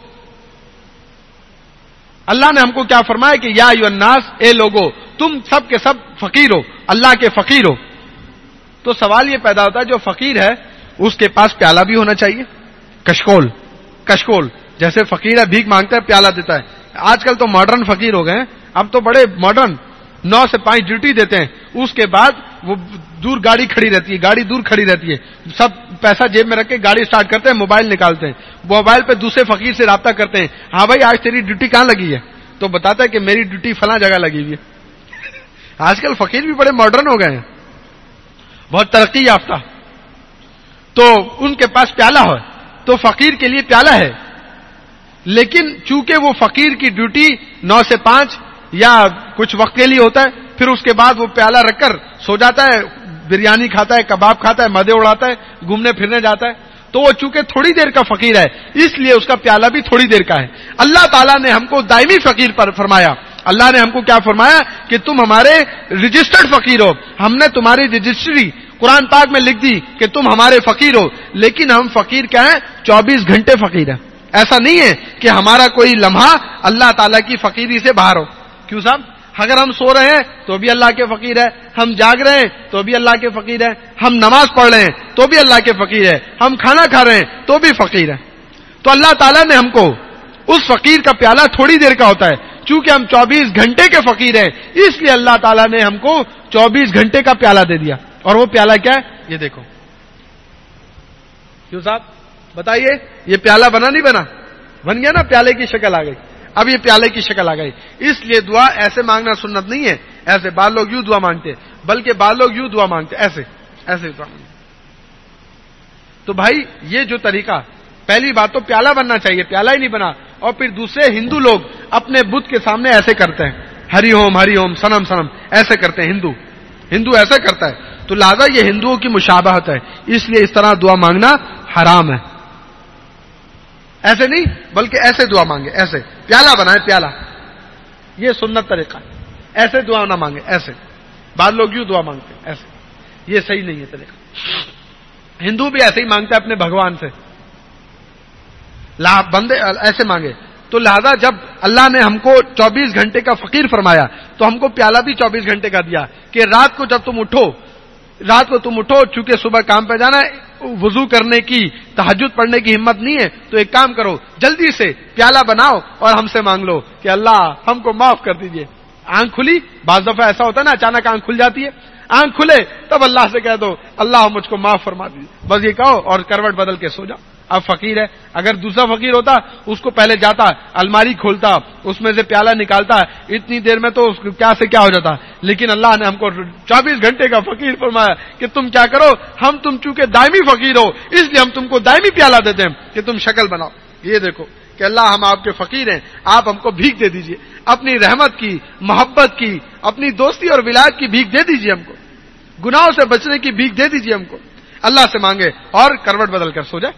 اللہ نے ہم کو کیا فرمایا کہ یا ایھا الناس، اے لوگو تم سب کے سب فقیر ہو، اللہ کے فقیر ہو. تو سوال یہ پیدا ہوتا ہے جو فقیر ہے اس کے پاس پیالہ بھی ہونا چاہیے، کشکول کشکول جیسے فقیر ہے بھیک مانگتا ہے پیالہ دیتا ہے. آج کل تو ماڈرن فقیر ہو گئے ہیں، اب تو بڑے ماڈرن، نو سے پانچ ڈیوٹی دیتے ہیں، اس کے بعد وہ دور گاڑی کھڑی رہتی ہے، گاڑی دور کھڑی رہتی ہے، سب پیسہ جیب میں رکھ کے گاڑی سٹارٹ کرتے ہیں، موبائل نکالتے ہیں، موبائل پہ دوسرے فقیر سے رابطہ کرتے ہیں، ہاں بھائی آج تیری ڈیوٹی کہاں لگی ہے؟ تو بتاتا ہے کہ میری ڈیوٹی فلاں جگہ لگی ہوئی ہے. آج کل فقیر بھی بڑے ماڈرن ہو گئے ہیں، بہت ترقی یافتہ. تو ان کے پاس پیالہ ہے تو فقیر کے لیے پیالہ ہے، لیکن چونکہ وہ فقیر کی ڈیوٹی نو سے پانچ یا کچھ وقت کے لیے ہوتا ہے, پھر اس کے بعد وہ پیالہ رکھ کر سو جاتا ہے, بریانی کھاتا ہے, کباب کھاتا ہے, مدے اڑاتا ہے, گھومنے پھرنے جاتا ہے. تو وہ چونکہ تھوڑی دیر کا فقیر ہے اس لیے اس کا پیالہ بھی تھوڑی دیر کا ہے. اللہ تعالیٰ نے ہم کو دائمی فقیر پر فرمایا. اللہ نے ہم کو کیا فرمایا کہ تم ہمارے رجسٹرڈ فقیر ہو, ہم نے تمہاری رجسٹری قرآن پاک میں لکھ دی کہ تم ہمارے فقیر ہو, لیکن ہم فقیر کیا ہیں؟ چوبیس گھنٹے فقیر ہیں. ایسا نہیں ہے کہ ہمارا کوئی لمحہ اللہ تعالیٰ کی فقیری سے باہر ہو. کیوں صاحب؟ اگر ہم سو رہے ہیں تو بھی اللہ کے فقیر ہے, ہم جاگ رہے ہیں تو بھی اللہ کے فقیر ہے, ہم نماز پڑھ رہے ہیں تو بھی اللہ کے فقیر ہے, ہم کھانا کھا رہے ہیں تو بھی فقیر ہے. تو اللہ تعالیٰ نے ہم کو اس فقیر کا پیالہ تھوڑی دیر کا ہوتا ہے, چونکہ ہم چوبیس گھنٹے کے فقیر ہیں اس لیے اللہ تعالیٰ نے ہم کو چوبیس گھنٹے کا پیالہ دے دیا. اور وہ پیالہ کیا ہے؟ یہ دیکھو. کیوں صاحب بتائیے, یہ پیالہ بنا نہیں بنا؟ بن گیا نا, پیالے کی شکل آ گئی. اب یہ پیالے کی شکل آ گئی. اس لیے دعا ایسے مانگنا سنت نہیں ہے, ایسے بعض لوگ یوں دعا مانگتے, بلکہ بعض لوگ یوں دعا مانگتے, ایسے ایسے دعا مانگتے. تو بھائی یہ جو طریقہ, پہلی بات تو پیالہ بننا چاہیے, پیالہ ہی نہیں بنا. اور پھر دوسرے ہندو لوگ اپنے بت کے سامنے ایسے کرتے ہیں, ہری اوم ہری اوم سنم سنم ایسے کرتے ہیں. ہندو ہندو ایسا کرتا ہے, تو لہذا یہ ہندوؤں کی مشابہت ہے, اس لیے اس طرح دعا مانگنا حرام ہے. ایسے نہیں بلکہ ایسے دعا مانگے, ایسے پیالہ بنائے, پیالہ, یہ سنت طریقہ ہے. ایسے دعا نہ مانگے, ایسے. بعض لوگ یوں دعا مانگتے ہیں ایسے, یہ صحیح نہیں ہے طریقہ. ہندو بھی ایسے ہی مانگتا ہے اپنے بھگوان سے, لا بندے ایسے مانگے. تو لہذا جب اللہ نے ہم کو چوبیس گھنٹے کا فقیر فرمایا تو ہم کو پیالہ بھی چوبیس گھنٹے کا دیا کہ رات کو جب تم اٹھو, رات کو تم اٹھو, چونکہ صبح کام پہ جانا ہے, وضو کرنے کی, تہجد پڑھنے کی ہمت نہیں ہے, تو ایک کام کرو, جلدی سے پیالہ بناؤ اور ہم سے مانگ لو کہ اللہ ہم کو معاف کر دیجئے. آنکھ کھلی, بعض دفعہ ایسا ہوتا ہے نا اچانک آنکھ کھل جاتی ہے, آنکھ کھلے تب اللہ سے کہہ دو اللہ مجھ کو معاف فرما دیجیے, بس یہ کہو اور کروٹ بدل کے سو جاؤ. اب فقیر ہے, اگر دوسرا فقیر ہوتا اس کو پہلے جاتا الماری کھولتا, اس میں سے پیالہ نکالتا, اتنی دیر میں تو اس کو کیا سے کیا ہو جاتا. لیکن اللہ نے ہم کو چوبیس گھنٹے کا فقیر فرمایا کہ تم کیا کرو, ہم تم چونکہ دائمی فقیر ہو اس لیے ہم تم کو دائمی پیالہ دیتے ہیں کہ تم شکل بناؤ. یہ دیکھو کہ اللہ ہم آپ کے فقیر ہیں, آپ ہم کو بھیک دے دیجئے, اپنی رحمت کی, محبت کی, اپنی دوستی اور ولایت کی بھیک دے دیجئے ہم کو, گناہوں سے بچنے کی بھیک دے دیجئے ہم کو. اللہ سے مانگے اور کروٹ بدل کر سو جائے.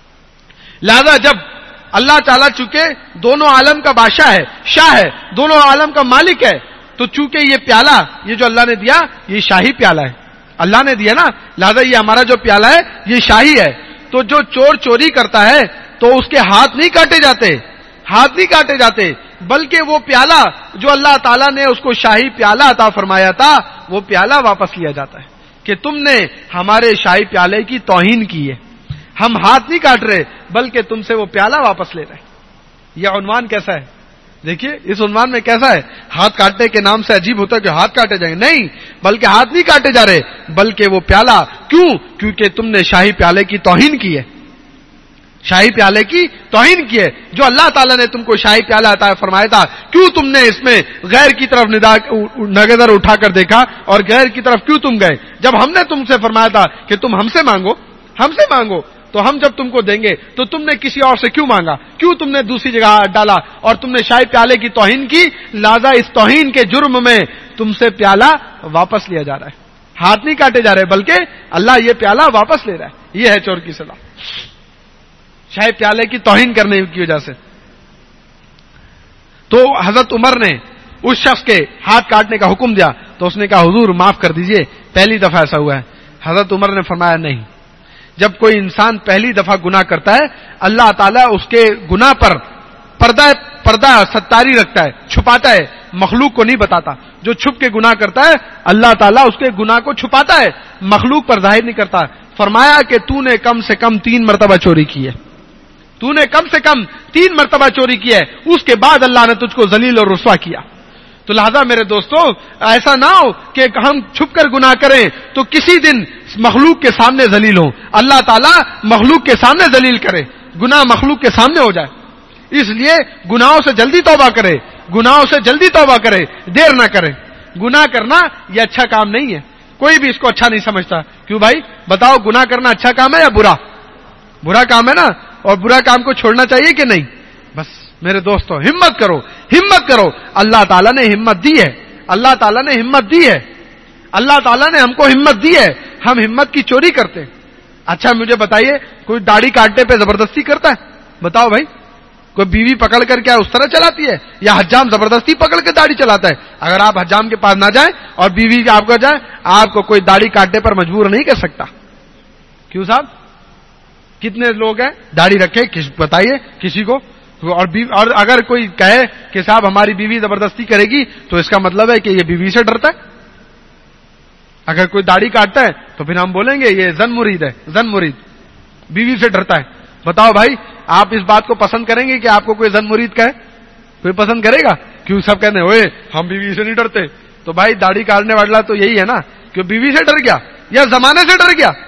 لہذا جب اللہ تعالیٰ چونکہ دونوں عالم کا بادشاہ ہے, شاہ ہے, دونوں عالم کا مالک ہے, تو چونکہ یہ پیالہ, یہ جو اللہ نے دیا یہ شاہی پیالہ ہے, اللہ نے دیا نا, لہذا یہ ہمارا جو پیالہ ہے یہ شاہی ہے. تو جو چور چوری کرتا ہے تو اس کے ہاتھ نہیں کاٹے جاتے, ہاتھ نہیں کاٹے جاتے, بلکہ وہ پیالہ جو اللہ تعالیٰ نے اس کو شاہی پیالہ عطا فرمایا تھا وہ پیالہ واپس لیا جاتا ہے کہ تم نے ہمارے شاہی پیالے کی توہین کی ہے. ہم ہاتھ نہیں کاٹ رہے بلکہ تم سے وہ پیالہ واپس لے رہے. یہ عنوان کیسا ہے دیکھیے, اس عنوان میں کیسا ہے, ہاتھ کاٹنے کے نام سے عجیب ہوتا ہے کہ ہاتھ کاٹے جائیں گے, نہیں, بلکہ ہاتھ نہیں کاٹے جا رہے بلکہ وہ پیالہ, کیوں, کیونکہ تم نے شاہی پیالے کی توہین کی ہے, شاہی پیالے کی توہین کی ہے. جو اللہ تعالیٰ نے تم کو شاہی پیالہ عطا فرمایا تھا, کیوں تم نے اس میں غیر کی طرف نظر اٹھا کر دیکھا اور غیر کی طرف کیوں تم گئے, جب ہم نے تم سے فرمایا تھا کہ تم ہم سے مانگو, ہم سے مانگو, تو ہم جب تم کو دیں گے تو تم نے کسی اور سے کیوں مانگا, کیوں تم نے دوسری جگہ ڈالا اور تم نے شاہی پیالے کی توہین کی. لہذا اس توہین کے جرم میں تم سے پیالہ واپس لیا جا رہا ہے, ہاتھ نہیں کاٹے جا رہے بلکہ اللہ یہ پیالہ واپس لے رہا ہے. یہ ہے چور کی سزا, شاہی پیالے کی توہین کرنے کی وجہ سے. تو حضرت عمر نے اس شخص کے ہاتھ کاٹنے کا حکم دیا تو اس نے کہا حضور معاف کر دیجئے, پہلی دفعہ ایسا ہوا ہے. حضرت عمر نے فرمایا نہیں, جب کوئی انسان پہلی دفعہ گناہ کرتا ہے اللہ تعالیٰ اس کے گناہ پر پردہ پردہ ستاری رکھتا ہے, چھپاتا ہے, مخلوق کو نہیں بتاتا. جو چھپ کے گناہ کرتا ہے اللہ تعالیٰ اس کے گناہ کو چھپاتا ہے, مخلوق پر ظاہر نہیں کرتا. فرمایا کہ تو نے کم سے کم تین مرتبہ چوری کی ہے, تو نے کم سے کم تین مرتبہ چوری کی ہے, اس کے بعد اللہ نے تجھ کو ذلیل اور رسوا کیا. تو لہذا میرے دوستوں ایسا نہ ہو کہ ہم چھپ کر گناہ کریں تو کسی دن مخلوق کے سامنے ذلیل ہوں, اللہ تعالیٰ مخلوق کے سامنے ذلیل کرے, گناہ مخلوق کے سامنے ہو جائے. اس لیے گناہوں سے جلدی توبہ کرے, گناہوں سے جلدی توبہ کرے, دیر نہ کرے. گناہ کرنا یہ اچھا کام نہیں ہے, کوئی بھی اس کو اچھا نہیں سمجھتا. کیوں بھائی بتاؤ, گناہ کرنا اچھا کام ہے یا برا؟ برا کام ہے نا, اور برا کام کو چھوڑنا چاہیے کہ نہیں؟ بس میرے دوستو ہمت کرو, ہمت کرو. اللہ تعالیٰ نے ہمت دی ہے, اللہ تعالیٰ نے ہمت دی ہے, اللہ تعالیٰ نے ہم کو ہمت دی ہے. ہم ہمت کی چوری کرتے ہیں. اچھا مجھے بتائیے, کوئی داڑھی کاٹنے پہ زبردستی کرتا ہے؟ بتاؤ بھائی. کوئی بیوی پکڑ کر کیا اس طرح چلاتی ہے, یا حجام زبردستی پکڑ کے داڑھی چلاتا ہے؟ اگر آپ حجام کے پاس نہ جائیں اور بیوی آپ کو جائے, آپ کو کوئی داڑھی کاٹنے پر مجبور نہیں کر سکتا. کیوں صاحب؟ کتنے لوگ ہیں داڑھی رکھے, بتائیے کسی کو. اور اور اگر کوئی کہے کہ صاحب ہماری بیوی زبردستی کرے گی, تو اس کا مطلب ہے کہ یہ بیوی سے ڈرتا ہے. اگر کوئی داڑھی کاٹتا ہے تو پھر ہم بولیں گے یہ زن مرید ہے, زن مرید, بیوی سے ڈرتا ہے. بتاؤ بھائی, آپ اس بات کو پسند کریں گے کہ آپ کو کوئی زن مرید کہے؟ کوئی پسند کرے گا؟ کیوں سب کہتے ہیں اوئے ہم بیوی سے نہیں ڈرتے. تو بھائی داڑھی کاٹنے والا تو یہی ہے نا, کہ بیوی سے ڈر گیا یا زمانے سے ڈر گیا.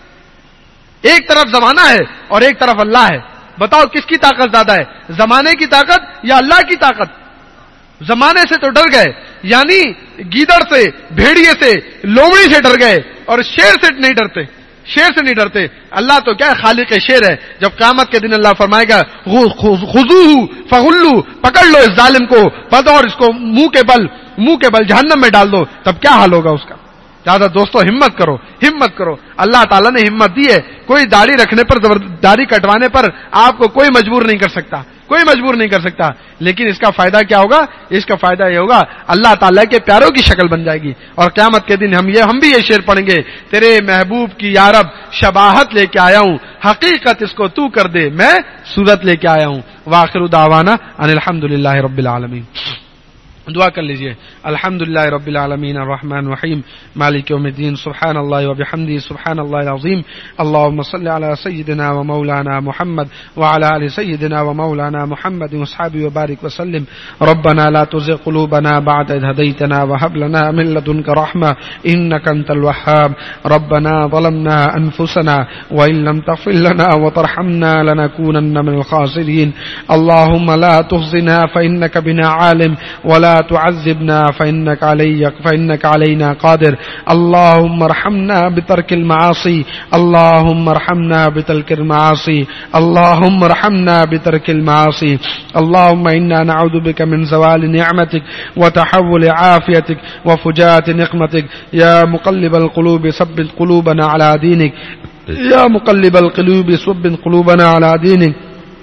ایک طرف زمانہ ہے اور ایک طرف اللہ ہے. بتاؤ کس کی طاقت زیادہ ہے, زمانے کی طاقت یا اللہ کی طاقت؟ زمانے سے تو ڈر گئے, یعنی گیدڑ سے, بھیڑیے سے, لومڑی سے ڈر گئے, اور شیر سے نہیں ڈرتے, شیر سے نہیں ڈرتے. اللہ تو کیا ہے, خالق شیر ہے. جب قیامت کے دن اللہ فرمائے گا خذوہ فغلوہ, پکڑ لو اس ظالم کو, پکڑو اس کو منہ کے بل منہ کے بل جہنم میں ڈال دو, تب کیا حال ہوگا اس کا. زیادہ دوستو ہمت کرو, ہمت کرو. اللہ تعالیٰ نے ہمت دی ہے. کوئی داڑھی رکھنے پر, داڑھی کٹوانے پر آپ کو کوئی مجبور نہیں کر سکتا, کوئی مجبور نہیں کر سکتا. لیکن اس کا فائدہ کیا ہوگا؟ اس کا فائدہ یہ ہوگا اللہ تعالیٰ کے پیاروں کی شکل بن جائے گی. اور قیامت کے دن ہم یہ ہم بھی یہ شعر پڑھیں گے, تیرے محبوب کی یا رب شباہت لے کے آیا ہوں, حقیقت اس کو تو کر دے, میں صورت لے کے آیا ہوں. وآخر دعوانا ان الحمدللہ رب العالمین. دعا کر لیجئے. الحمدللہ رب العالمین الرحمن الرحیم مالک یوم الدین. سبحان اللہ و بحمدہ سبحان اللہ العظیم. اللهم صل علی سیدنا و مولانا محمد وعلى آل سیدنا و مولانا محمد واصحابہ وبارک وسلم. ربنا لا تزغ قلوبنا بعد إذ هديتنا وهب لنا من لدنك رحمة إنك أنت الوهاب. ربنا ظلمنا أنفسنا وإن لم تغفر لنا وترحمنا لنكونن من الخاسرين. اللهم لا تخزنا فإنك بنا عالم ولا تعذبنا فإنك علي فإنك علينا قادر. اللهم ارحمنا بترك المعاصي, اللهم ارحمنا بترك المعاصي, اللهم ارحمنا بترك المعاصي. اللهم إنا نعوذ بك من زوال نعمتك وتحول عافيتك وفجاءة نقمتك. يا مقلب القلوب ثبت قلوبنا على دينك, يا مقلب القلوب ثبت قلوبنا على دينك.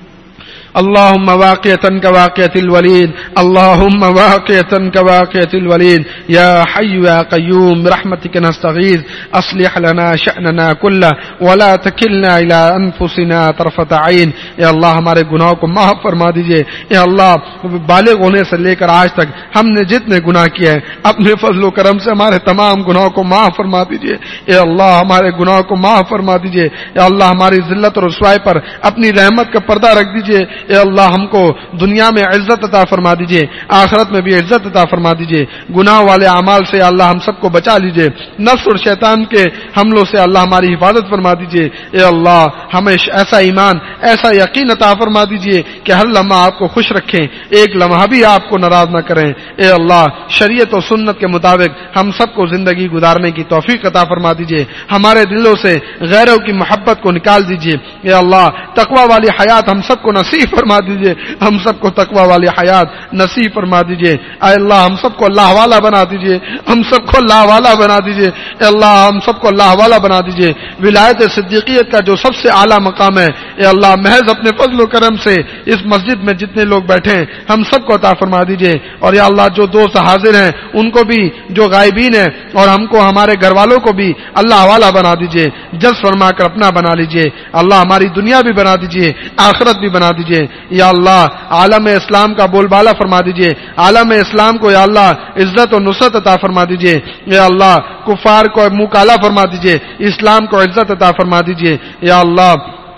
اللهم واقية كواقية الوليد, اللهم واقية كواقية الوليد. يا حي يا قيوم برحمتك نستغيث, أصلح لنا شأننا كله ولا تكلنا إلى أنفسنا طرفة عين. اے اللہ ہمارے گناہوں کو معاف فرما دیجئے. اے اللہ بالغ ہونے سے لے کر آج تک ہم نے جتنے گناہ کیے ہیں, اپنے فضل و کرم سے ہمارے تمام گناہوں کو معاف فرما دیجئے. اے اللہ ہمارے گناہوں کو معاف فرما دیجئے. اے اللہ ہماری ذلت اور رسوائی پر اپنی رحمت کا پردہ رکھ دیجئے. اے اللہ ہم کو دنیا میں عزت عطا فرما دیجئے, آخرت میں بھی عزت عطا فرما دیجئے. گناہ والے اعمال سے اللہ ہم سب کو بچا لیجئے. نفس اور شیطان کے حملوں سے اللہ ہماری حفاظت فرما دیجئے. اے اللہ ہمیں ایسا ایمان, ایسا یقین عطا فرما دیجئے کہ ہر لمحہ آپ کو خوش رکھیں, ایک لمحہ بھی آپ کو ناراض نہ کریں. اے اللہ شریعت و سنت کے مطابق ہم سب کو زندگی گزارنے کی توفیق عطا فرما دیجئے. ہمارے دلوں سے غیروں کی محبت کو نکال دیجئے. اے اللہ تقوی والی حیات ہم سب کو نصیب فرما دیجئے, ہم سب کو تقوی والی حیات نصیب فرما دیجئے. اے اللہ ہم سب کو اللہ والا بنا دیجئے, ہم سب کو اللہ والا بنا دیجئے. اے اللہ ہم سب کو اللہ والا بنا دیجئے. ولایت صدیقیت کا جو سب سے اعلیٰ مقام ہے, اے اللہ محض اپنے فضل و کرم سے اس مسجد میں جتنے لوگ بیٹھے ہیں ہم سب کو عطا فرما دیجئے. اور یا اللہ جو دوست حاضر ہیں ان کو بھی, جو غائبین ہیں, اور ہم کو ہمارے گھر والوں کو بھی اللہ والا بنا دیجئے. جذب فرما کر اپنا بنا لیجئے. اللہ ہماری دنیا بھی بنا دیجئے, آخرت بھی بنا دیجئے. یا اللہ عالم اسلام کا بول بالا فرما دیجئے. عالم اسلام کو یا اللہ عزت و نصرت عطا فرما دیجئے. یا اللہ کفار کو منہ کالا فرما دیجئے, اسلام کو عزت عطا فرما دیجئے. یا اللہ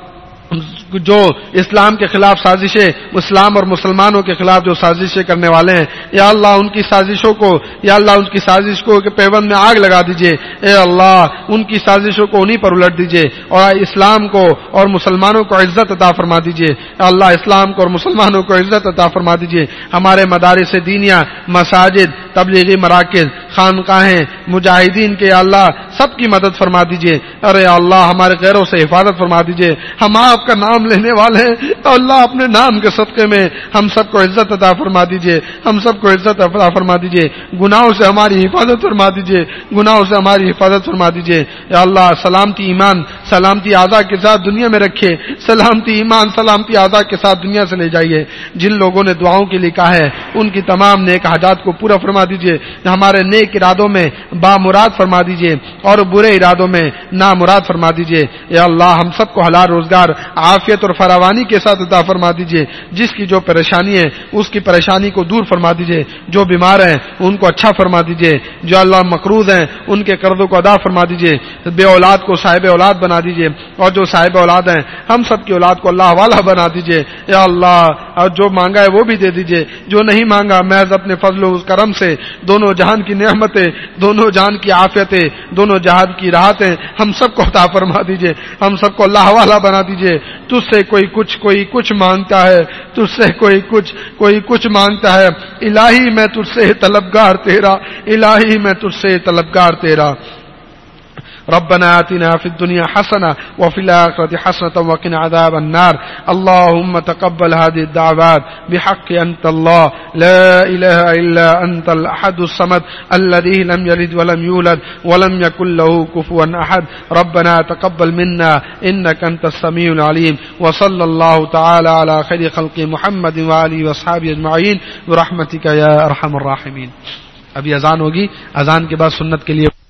جو اسلام کے خلاف سازشیں, اسلام اور مسلمانوں کے خلاف جو سازشیں کرنے والے ہیں, یا اللہ ان کی سازشوں کو, یا اللہ ان کی سازش کو کہ پیوند میں آگ لگا دیجئے. اے اللہ ان کی سازشوں کو انہی پر الٹ دیجئے اور اسلام کو اور مسلمانوں کو عزت عطا فرما دیجئے. اے اللہ اسلام کو اور مسلمانوں کو عزت عطا فرما دیجئے. ہمارے مدارس دینیہ, مساجد, تبلیغی مراکز, خانقاہیں, مجاہدین کے یا اللہ سب کی مدد فرما دیجئے. ارے اللہ ہمارے غیروں سے حفاظت فرما دیجئے. ہم آپ کا نام نام لینے والے ہیں، تو اللہ اپنے نام کے صدقے میں ہم سب کو عزت عطا فرما دیجئے، ہم سب کو عزت عطا فرما دیجئے، گناہوں سے ہماری حفاظت فرما دیجئے، گناہوں سے ہماری حفاظت فرما دیجئے۔ یا اللہ سلامتی ایمان سلامتی اعضاء کے ساتھ دنیا میں رکھے، سلامتی ایمان سلامتی اعضاء کے ساتھ دنیا سے لے جائیے۔ جن لوگوں نے دعاؤں کے لیے کہا ہے ان کی تمام نیک حاجات کو پورا فرما دیجئے، ہمارے نیک ارادوں میں بامراد فرما دیجئے اور برے ارادوں میں نامراد فرما دیجئے۔ یا اللہ ہم سب کو حلال روزگار عافیت اور فراوانی کے ساتھ عطا فرما دیجئے، جس کی جو پریشانی ہے اس کی پریشانی کو دور فرما دیجئے، جو بیمار ہیں ان کو اچھا فرما دیجئے، جو اللہ مقروض ہیں ان کے قرضوں کو ادا فرما دیجئے، بے اولاد کو صاحب اولاد بنا دیجئے، اور جو صاحب اولاد ہیں ہم سب کی اولاد کو اللہ والا بنا دیجئے۔ یا اللہ اور جو مانگا ہے وہ بھی دے دیجئے، جو نہیں مانگا محض اپنے فضل و کرم سے دونوں جہان کی نعمتیں، دونوں جہان کی عافیتیں، دونوں جہان کی راحتیں ہم سب کو عطا فرما دیجئے، ہم سب کو اللہ والا بنا دیجئے۔ تجھ سے کوئی کچھ کوئی کچھ مانگتا ہے، تجھ سے کوئی کچھ کوئی کچھ مانگتا ہے، الہی میں تجھ سے طلبگار تیرا، الہی میں تجھ سے طلبگار تیرا۔ ربنا آتنا في الدنيا حسنة وفي الآخرة حسنة وقنا عذاب النار اللهم تقبل هذه الدعوات بحق أنت الله لا إله إلا أنت الأحد الصمد الذي لم يلد ولم يولد ولم يكن له كفوا أحد ربنا تقبل منا إنك أنت السميع العليم وصلى الله تعالى على خير خلق محمد وآله وأصحابه أجمعين برحمتك يا أرحم الراحمين۔ ابھی اذان ہوگی، اذان کے بعد سنت کے لیے